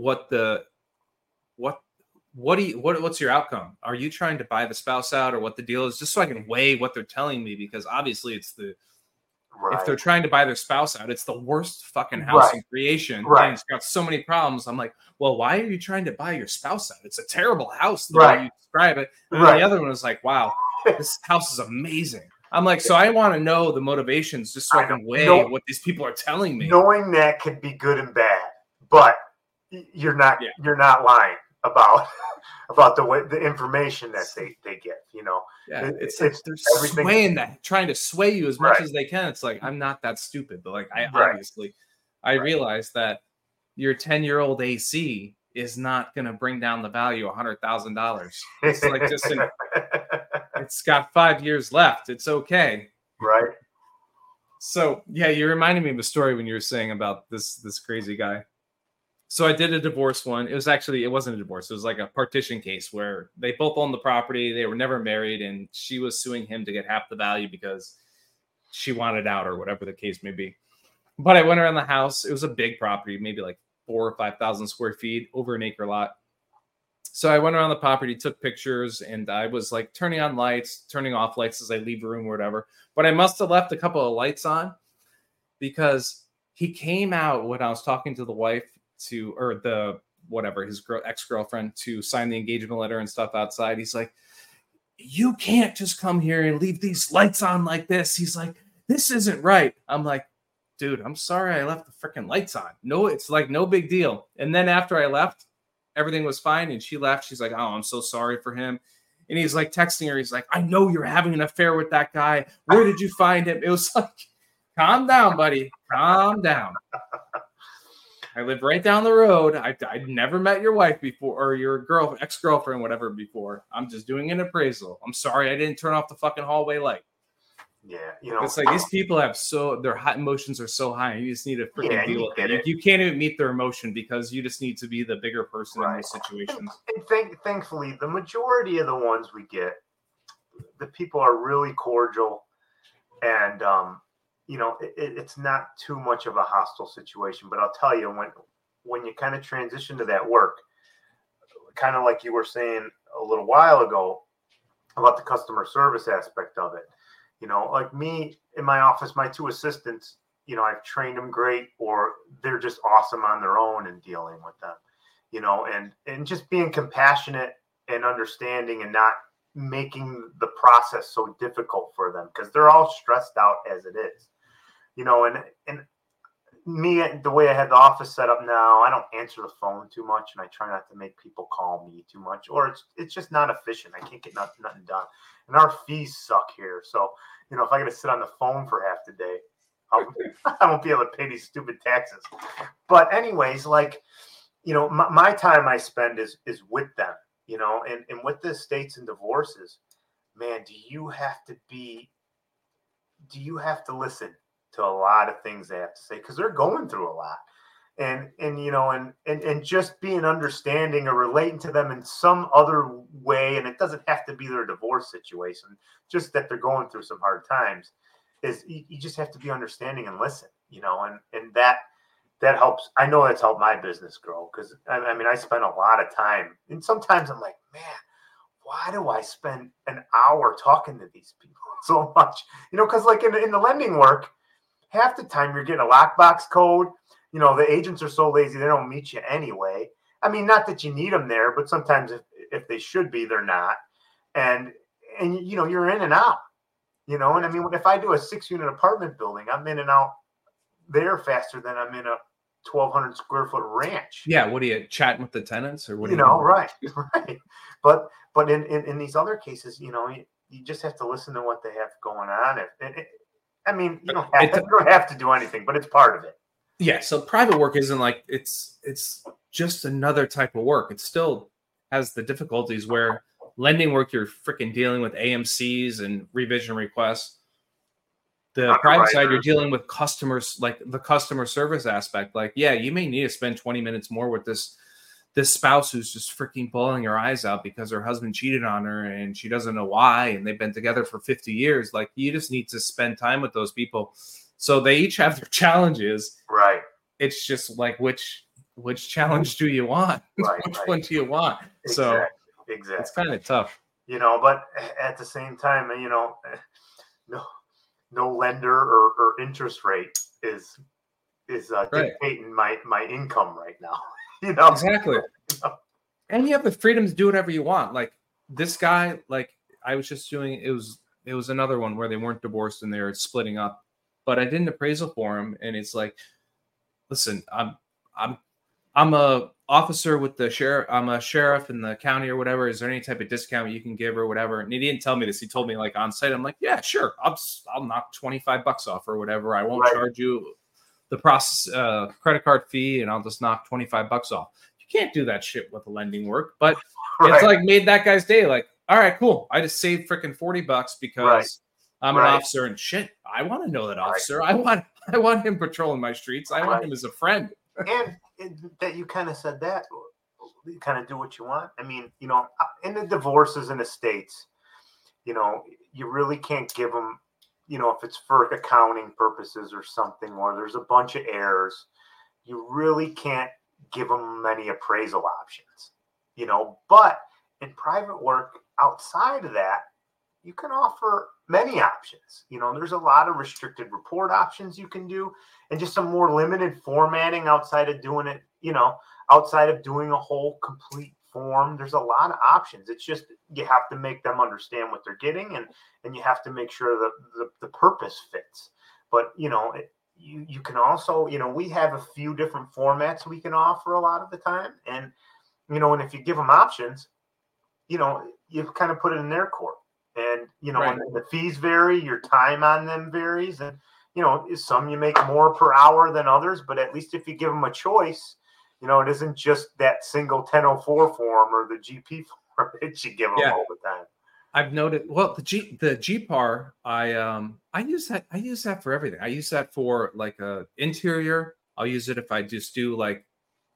what's your outcome? Are you trying to buy the spouse out, or what the deal is, just so I can weigh what they're telling me? Because obviously if they're trying to buy their spouse out, it's the worst fucking house in creation. Right. And it's got so many problems. I'm like, well, why are you trying to buy your spouse out? It's a terrible house the way you describe it. And then the other one was like, wow, this house is amazing. I'm like, so I want to know the motivations just so I can weigh what these people are telling me. Knowing that could be good and bad, but you're not lying about the information that they give. Yeah, it's like they're swaying that, trying to sway you as much as they can. It's like, I'm not that stupid, but like I realize that your 10-year-old AC is not going to bring down the value $100,000. It's like it's got 5 years left. It's okay. Right. So yeah, you reminded me of a story when you were saying about this crazy guy. So I did a divorce one. It wasn't a divorce. It was like a partition case where they both owned the property. They were never married, and she was suing him to get half the value because she wanted out or whatever the case may be. But I went around the house. It was a big property, maybe like 4,000 or 5,000 square feet, over an acre lot. So I went around the property, took pictures, and I was like turning on lights, turning off lights as I leave the room or whatever. But I must have left a couple of lights on because he came out when I was talking to the wife his ex-girlfriend to sign the engagement letter and stuff outside. He's like, you can't just come here and leave these lights on like this. He's like, this isn't right. I'm like, dude, I'm sorry I left the freaking lights on. No, it's like no big deal. And then after I left, everything was fine. And she left. She's like, oh, I'm so sorry for him. And he's like texting her. He's like, I know you're having an affair with that guy. Where did you find him? It was like, calm down, buddy. Calm down. I live right down the road. I'd never met your wife before, or your ex-girlfriend, whatever, before. I'm just doing an appraisal. I'm sorry I didn't turn off the fucking hallway light. Yeah, it's like these people their hot emotions are so high. You just need to freaking deal with it. You can't even meet their emotion because you just need to be the bigger person in those situations. And thankfully, the majority of the ones we get, the people are really cordial, and it's not too much of a hostile situation. But I'll tell you, when you kind of transition to that work, kind of like you were saying a little while ago about the customer service aspect of it. Like me in my office, my two assistants, I've trained them great, or they're just awesome on their own and dealing with them, and just being compassionate and understanding and not making the process so difficult for them because they're all stressed out as it is, and me, the way I have the office set up now, I don't answer the phone too much, and I try not to make people call me too much, or it's just not efficient. I can't get nothing done. And our fees suck here. So, if I got to sit on the phone for half the day, I won't be able to pay these stupid taxes. But anyways, my time I spend is with them, and with the estates and divorces, man, do you have to listen to a lot of things they have to say because they're going through a lot. And just being understanding or relating to them in some other way, and it doesn't have to be their divorce situation, just that they're going through some hard times, is you just have to be understanding and listen, and that helps. I know that's helped my business grow because I spend a lot of time, and sometimes I'm like, man, why do I spend an hour talking to these people so much? Because like in the lending work, half the time you're getting a lockbox code. The agents are so lazy, they don't meet you anyway. I mean, not that you need them there, but sometimes if they should be, they're not. And you're in and out, and I mean, if I do a 6-unit apartment building, I'm in and out there faster than I'm in a 1,200 square foot ranch. Yeah. What are you chatting with the tenants or what? Right. But in these other cases, you just have to listen to what they have going on. I mean, you don't have to do anything, but it's part of it. Yeah, so private work isn't like it's just another type of work. It still has the difficulties where lending work, you're freaking dealing with AMCs and revision requests. The private side, you're dealing with customers, like the customer service aspect. Like, yeah, you may need to spend 20 minutes more with this spouse who's just freaking bawling her eyes out because her husband cheated on her and she doesn't know why, and they've been together for 50 years. Like, you just need to spend time with those people. So they each have their challenges. Right. It's just like, which challenge do you want? Right, Which one do you want? So exactly. it's kind of tough. But at the same time, no lender or interest rate is dictating my income right now. Exactly. And you have the freedom to do whatever you want. Like this guy, like I was just doing, it was another one where they weren't divorced and they were splitting up, but I did an appraisal for him, and it's like, listen, I'm a officer with the sheriff. I'm a sheriff in the county or whatever. Is there any type of discount you can give or whatever? And he didn't tell me this. He told me like on site. I'm like, yeah, sure. I'll knock $25 off or whatever. I won't charge you the process credit card fee, and I'll just knock $25 off. You can't do that shit with the lending work, but it's like made that guy's day. Like, all right, cool. I just saved freaking $40 because I'm an officer, and shit, I want to know that officer. I want him patrolling my streets. I want him as a friend. And that you kind of said that you kind of do what you want. I mean, in the divorces and estates, you really can't give them, if it's for accounting purposes or something, or there's a bunch of errors, you really can't give them many appraisal options, but in private work outside of that, you can offer many options. There's a lot of restricted report options you can do, and just some more limited formatting outside of doing it, outside of doing a whole complete form. There's a lot of options. It's just, you have to make them understand what they're getting, and you have to make sure that the purpose fits. But, you can also, we have a few different formats we can offer a lot of the time. And, and if you give them options, you kind of put it in their court. And, and the fees vary, your time on them varies. And, some you make more per hour than others, but at least if you give them a choice, it isn't just that single 1004 form or the GP form that you give them all the time. I've noted, well, the GPAR, I use that for everything. I use that for like a interior. I'll use it if I just do like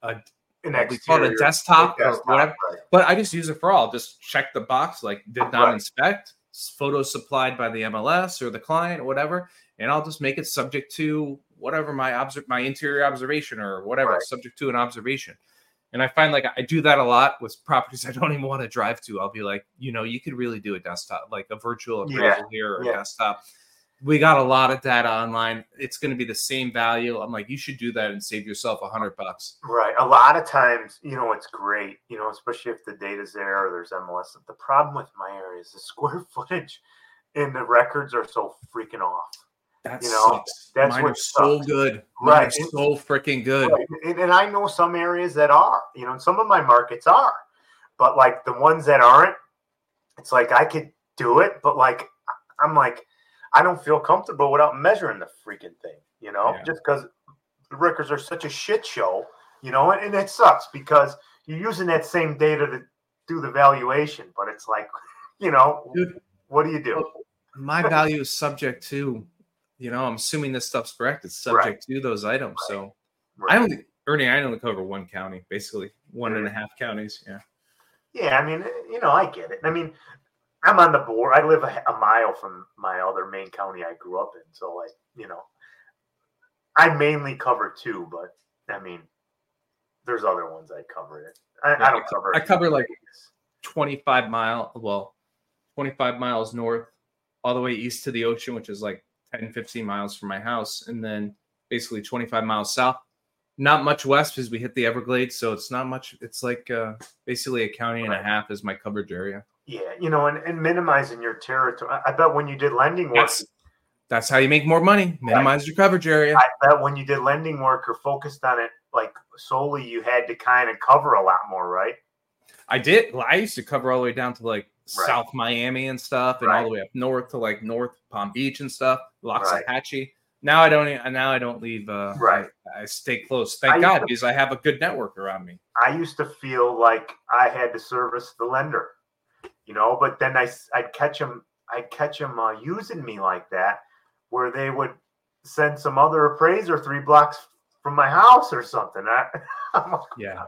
we call it a desktop or whatever. Right. But I just use it for all. Just check the box, like did not inspect, photos supplied by the MLS or the client or whatever, and I'll just make it subject to whatever my interior observation or whatever, subject to an observation. And I find like I do that a lot with properties I don't even want to drive to. I'll be like, you could really do a desktop, like a virtual appraisal here or a desktop. We got a lot of data online. It's going to be the same value. I'm like, you should do that and save yourself $100. Right. A lot of times, it's great, especially if the data's there or there's MLS. The problem with my area is the square footage and the records are so freaking off. That sucks. That's mine what's so good. Mine are so freaking good. Right. And I know some areas that are, some of my markets are, but like the ones that aren't, it's like I could do it, but like I'm like, I don't feel comfortable without measuring the freaking thing, just because the records are such a shit show, and it sucks because you're using that same data to do the valuation, but it's like, dude, what do you do? My value is subject to, I'm assuming this stuff's correct. It's subject to those items. Right. So I only cover one county, basically 1.5 counties. Yeah. Yeah. I mean, I get it. I mean, I'm on the board. I live a mile from my other main county I grew up in. So, like, I mainly cover two, but I mean, there's other ones I cover it. I don't cover. I cover like 25 miles north, all the way east to the ocean, which is like 10, 15 miles from my house. And then basically 25 miles south. Not much west because we hit the Everglades. So it's not much. It's like basically a county and a half is my coverage area. Yeah, and minimizing your territory. I bet when you did lending work, that's how you make more money. Minimize your coverage area. I bet when you did lending work or focused on it like solely, you had to kind of cover a lot more, right? I did. Well, I used to cover all the way down to like South Miami and stuff, and all the way up north to like North Palm Beach and stuff, Loxahatchee. Now I don't leave. Right. I stay close. Thank God, because I have a good network around me. I used to feel like I had to service the lender, but then I'd catch them using me like that, where they would send some other appraiser 3 blocks from my house or something. Yeah.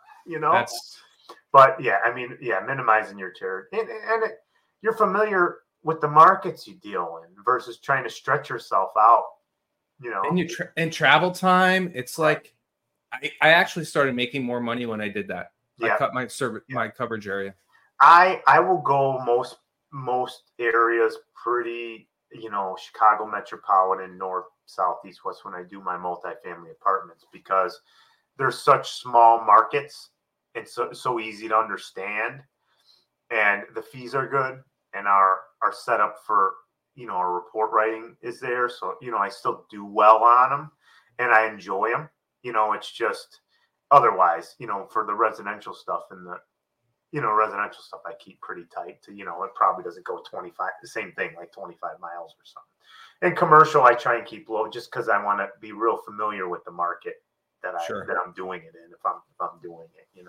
But yeah, I mean, minimizing your territory, and you're familiar with the markets you deal in versus trying to stretch yourself out. And travel time, it's like I actually started making more money when I did that. I cut my coverage area. I will go most areas pretty, Chicago metropolitan, north, south, east, west when I do my multifamily apartments, because they're such small markets and so easy to understand, and the fees are good and are set up for, our report writing is there. So, I still do well on them and I enjoy them. It's just otherwise, for the residential stuff and residential stuff, I keep pretty tight to, it probably doesn't go 25, the same thing, like 25 miles or something. And commercial, I try and keep low just because I want to be real familiar with the market that I'm doing it in, if I'm doing it,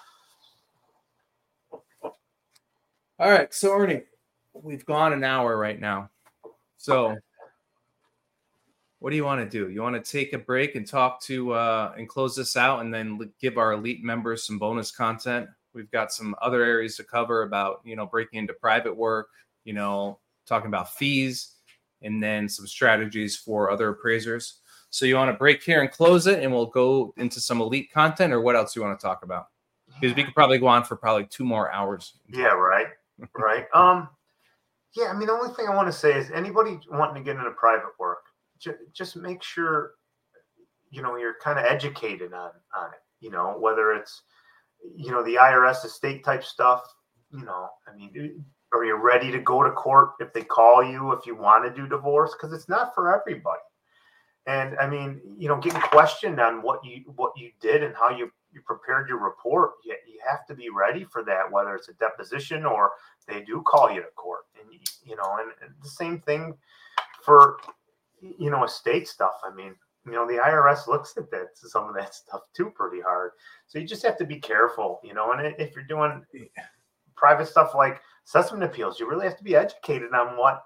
All right. So Ernie, we've gone an hour right now. So what do you want to do? You want to take a break and talk to and close this out and then give our elite members some bonus content? We've got some other areas to cover about, breaking into private work, talking about fees, and then some strategies for other appraisers. So you want to break here and close it, and we'll go into some elite content, or what else you want to talk about? Because we could probably go on for probably 2 more hours. Yeah, right. Right. Yeah, I mean, the only thing I want to say is anybody wanting to get into private work, just make sure, you're kind of educated on it, whether it's, the IRS estate type stuff, I mean, are you ready to go to court if they call you, if you want to do divorce? Because it's not for everybody. And I mean, getting questioned on what you did and how you prepared your report, you have to be ready for that, whether it's a deposition or they do call you to court. And, and the same thing for, estate stuff. I mean, the IRS looks at some of that stuff too pretty hard. So you just have to be careful, and if you're doing private stuff like assessment appeals, you really have to be educated on what,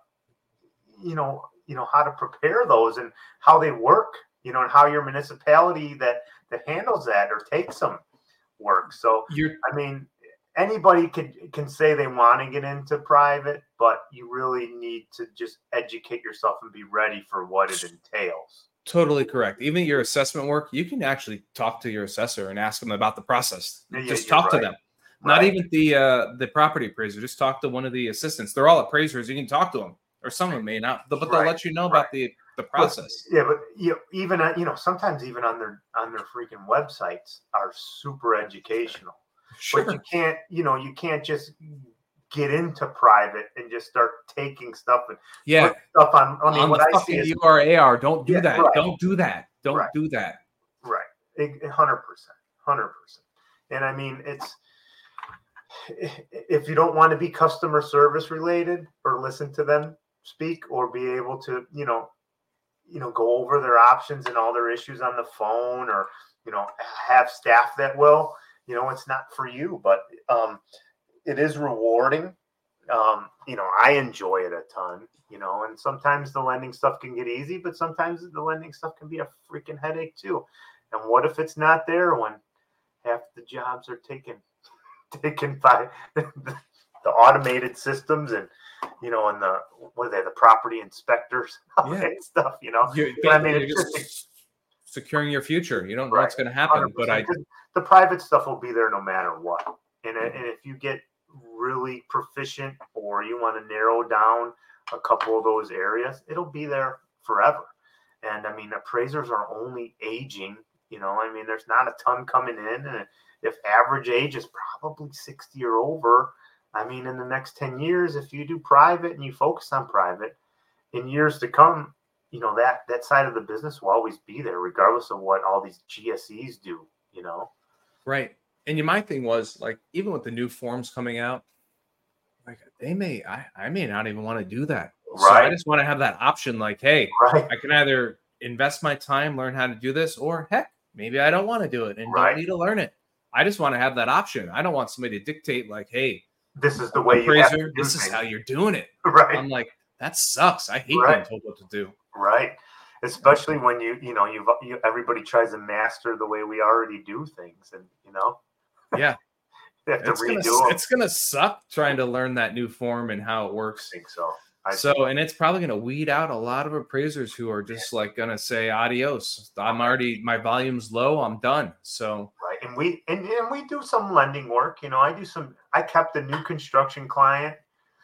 how to prepare those and how they work, and how your municipality that handles that or takes them work. So, I mean, anybody can say they want to get into private, but you really need to just educate yourself and be ready for what it entails. Totally correct. Even your assessment work, you can actually talk to your assessor and ask them about the process. Just talk to them. Right. Not even the property appraiser. Just talk to one of the assistants. They're all appraisers. You can talk to them, or some of them may not, but they'll let you know about the process. But even sometimes even on their freaking websites are super educational. Sure. But you can't just get into private and just start taking stuff and put stuff on. I mean, what I see is URAR. Don't do that. Right. Don't do that. Don't do that. Right. 100%. And I mean, it's, if you don't want to be customer service related or listen to them speak or be able to, go over their options and all their issues on the phone, or, have staff that will, it's not for you, but it is rewarding. I enjoy it a ton, and sometimes the lending stuff can get easy, but sometimes the lending stuff can be a freaking headache too. And what if it's not there when half the jobs are taken by the automated systems and, and the property inspectors and stuff, I mean, it's just securing your future. You don't know what's going to happen, but the private stuff will be there no matter what. And if you get really proficient or you want to narrow down a couple of those areas, it'll be there forever. And I mean, appraisers are only aging, I mean, there's not a ton coming in. And if average age is probably 60 or over, I mean, in the next 10 years, if you do private and you focus on private, in years to come, that side of the business will always be there, regardless of what all these GSEs do, Right. And my thing was, like, even with the new forms coming out, like, I may not even want to do that. So I Right. just want to have that option. Like, hey, Right. I can either invest my time, learn how to do this, or heck, maybe I don't want to do it and don't Right. need to learn it. I just want to have that option. I don't want somebody to dictate like, hey, This is the way you have to appraiser, do this is things. how you're doing it. Right. I'm like, that sucks. I hate being Right. told what to do. Right. Especially when you everybody tries to master the way we already do things, and Yeah. they have to It's redo them. gonna suck trying to learn that new form and how it I works. think so. And it's probably gonna weed out a lot of appraisers who are just like gonna say adios. My volume's low, I'm done. So Right. And we do some lending work. I kept a new construction client.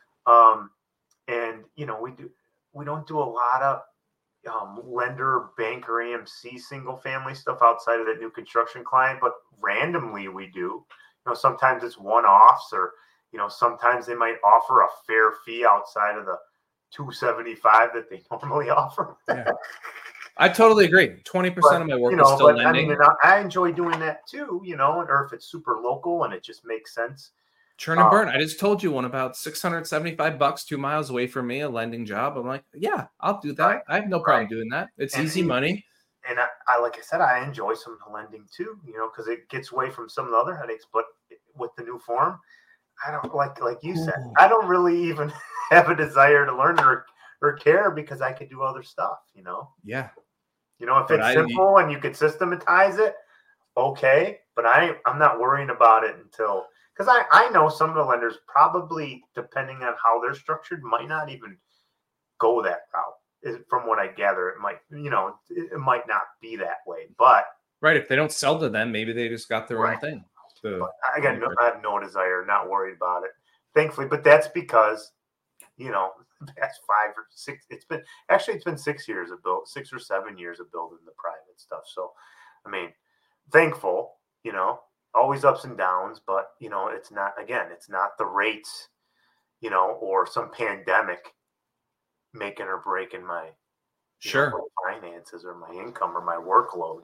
And we don't do a lot of lender, banker, AMC single family stuff outside of that new construction client, but randomly we do. Sometimes it's one-offs, or sometimes they might offer a fair fee outside of the 275 that they normally offer. yeah. I totally agree. 20% of my work is still but lending. I enjoy doing that too, or if it's super local and it just makes sense. Churn and burn. I just told you one about $675, 2 miles away from me, a lending job. I'm like, yeah, I'll do that. Right. I have no problem Right. doing that. It's And easy money. And I like I said, I enjoy some of the lending too, because it gets away from some of the other headaches. But with the new form, I don't like you said, Ooh. I don't really even have a desire to learn or care, because I could do other stuff. Yeah. If it's simple and you could systematize it, okay. But I'm not worrying about it until, because I know some of the lenders probably, depending on how they're structured, might not even go that route. From what I gather, it might, it might not be that way. But Right. If they don't sell to them, maybe they just got their own Right. thing. but I have no desire, not worried about it, thankfully. But that's because, the past 5 or 6, it's been 6 years of 6 or 7 years of building the private stuff. So, I mean, thankful, always ups and downs, but it's not the rates, or some pandemic making or breaking my Sure. my finances or my income or my workload.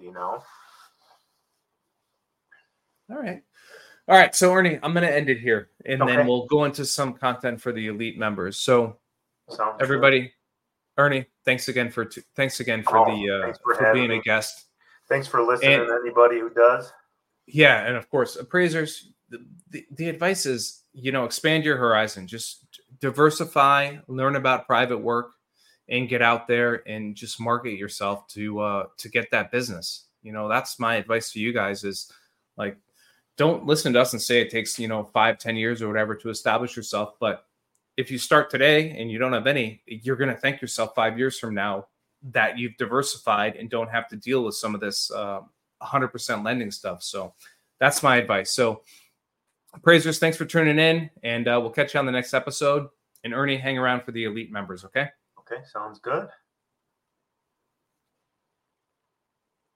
All right. So Ernie, I'm going to end it here, and then Okay. we'll go into some content for the elite members. So Sounds everybody, Ernie, thanks again for thanks for being a guest. Thanks for listening. And- Anybody who does. Yeah, and of course, appraisers. The advice is, expand your horizon. Just diversify, learn about private work, and get out there and just market yourself to get that business. That's my advice to you guys. Is like, don't listen to us and say it takes 5-10 years or whatever to establish yourself. But if you start today and you don't have any, you're going to thank yourself 5 years from now that you've diversified and don't have to deal with some of this 100% lending stuff. So that's my advice. So appraisers, thanks for tuning in, and we'll catch you on the next episode. And Ernie, hang around for the elite members. Okay. Okay. Sounds good.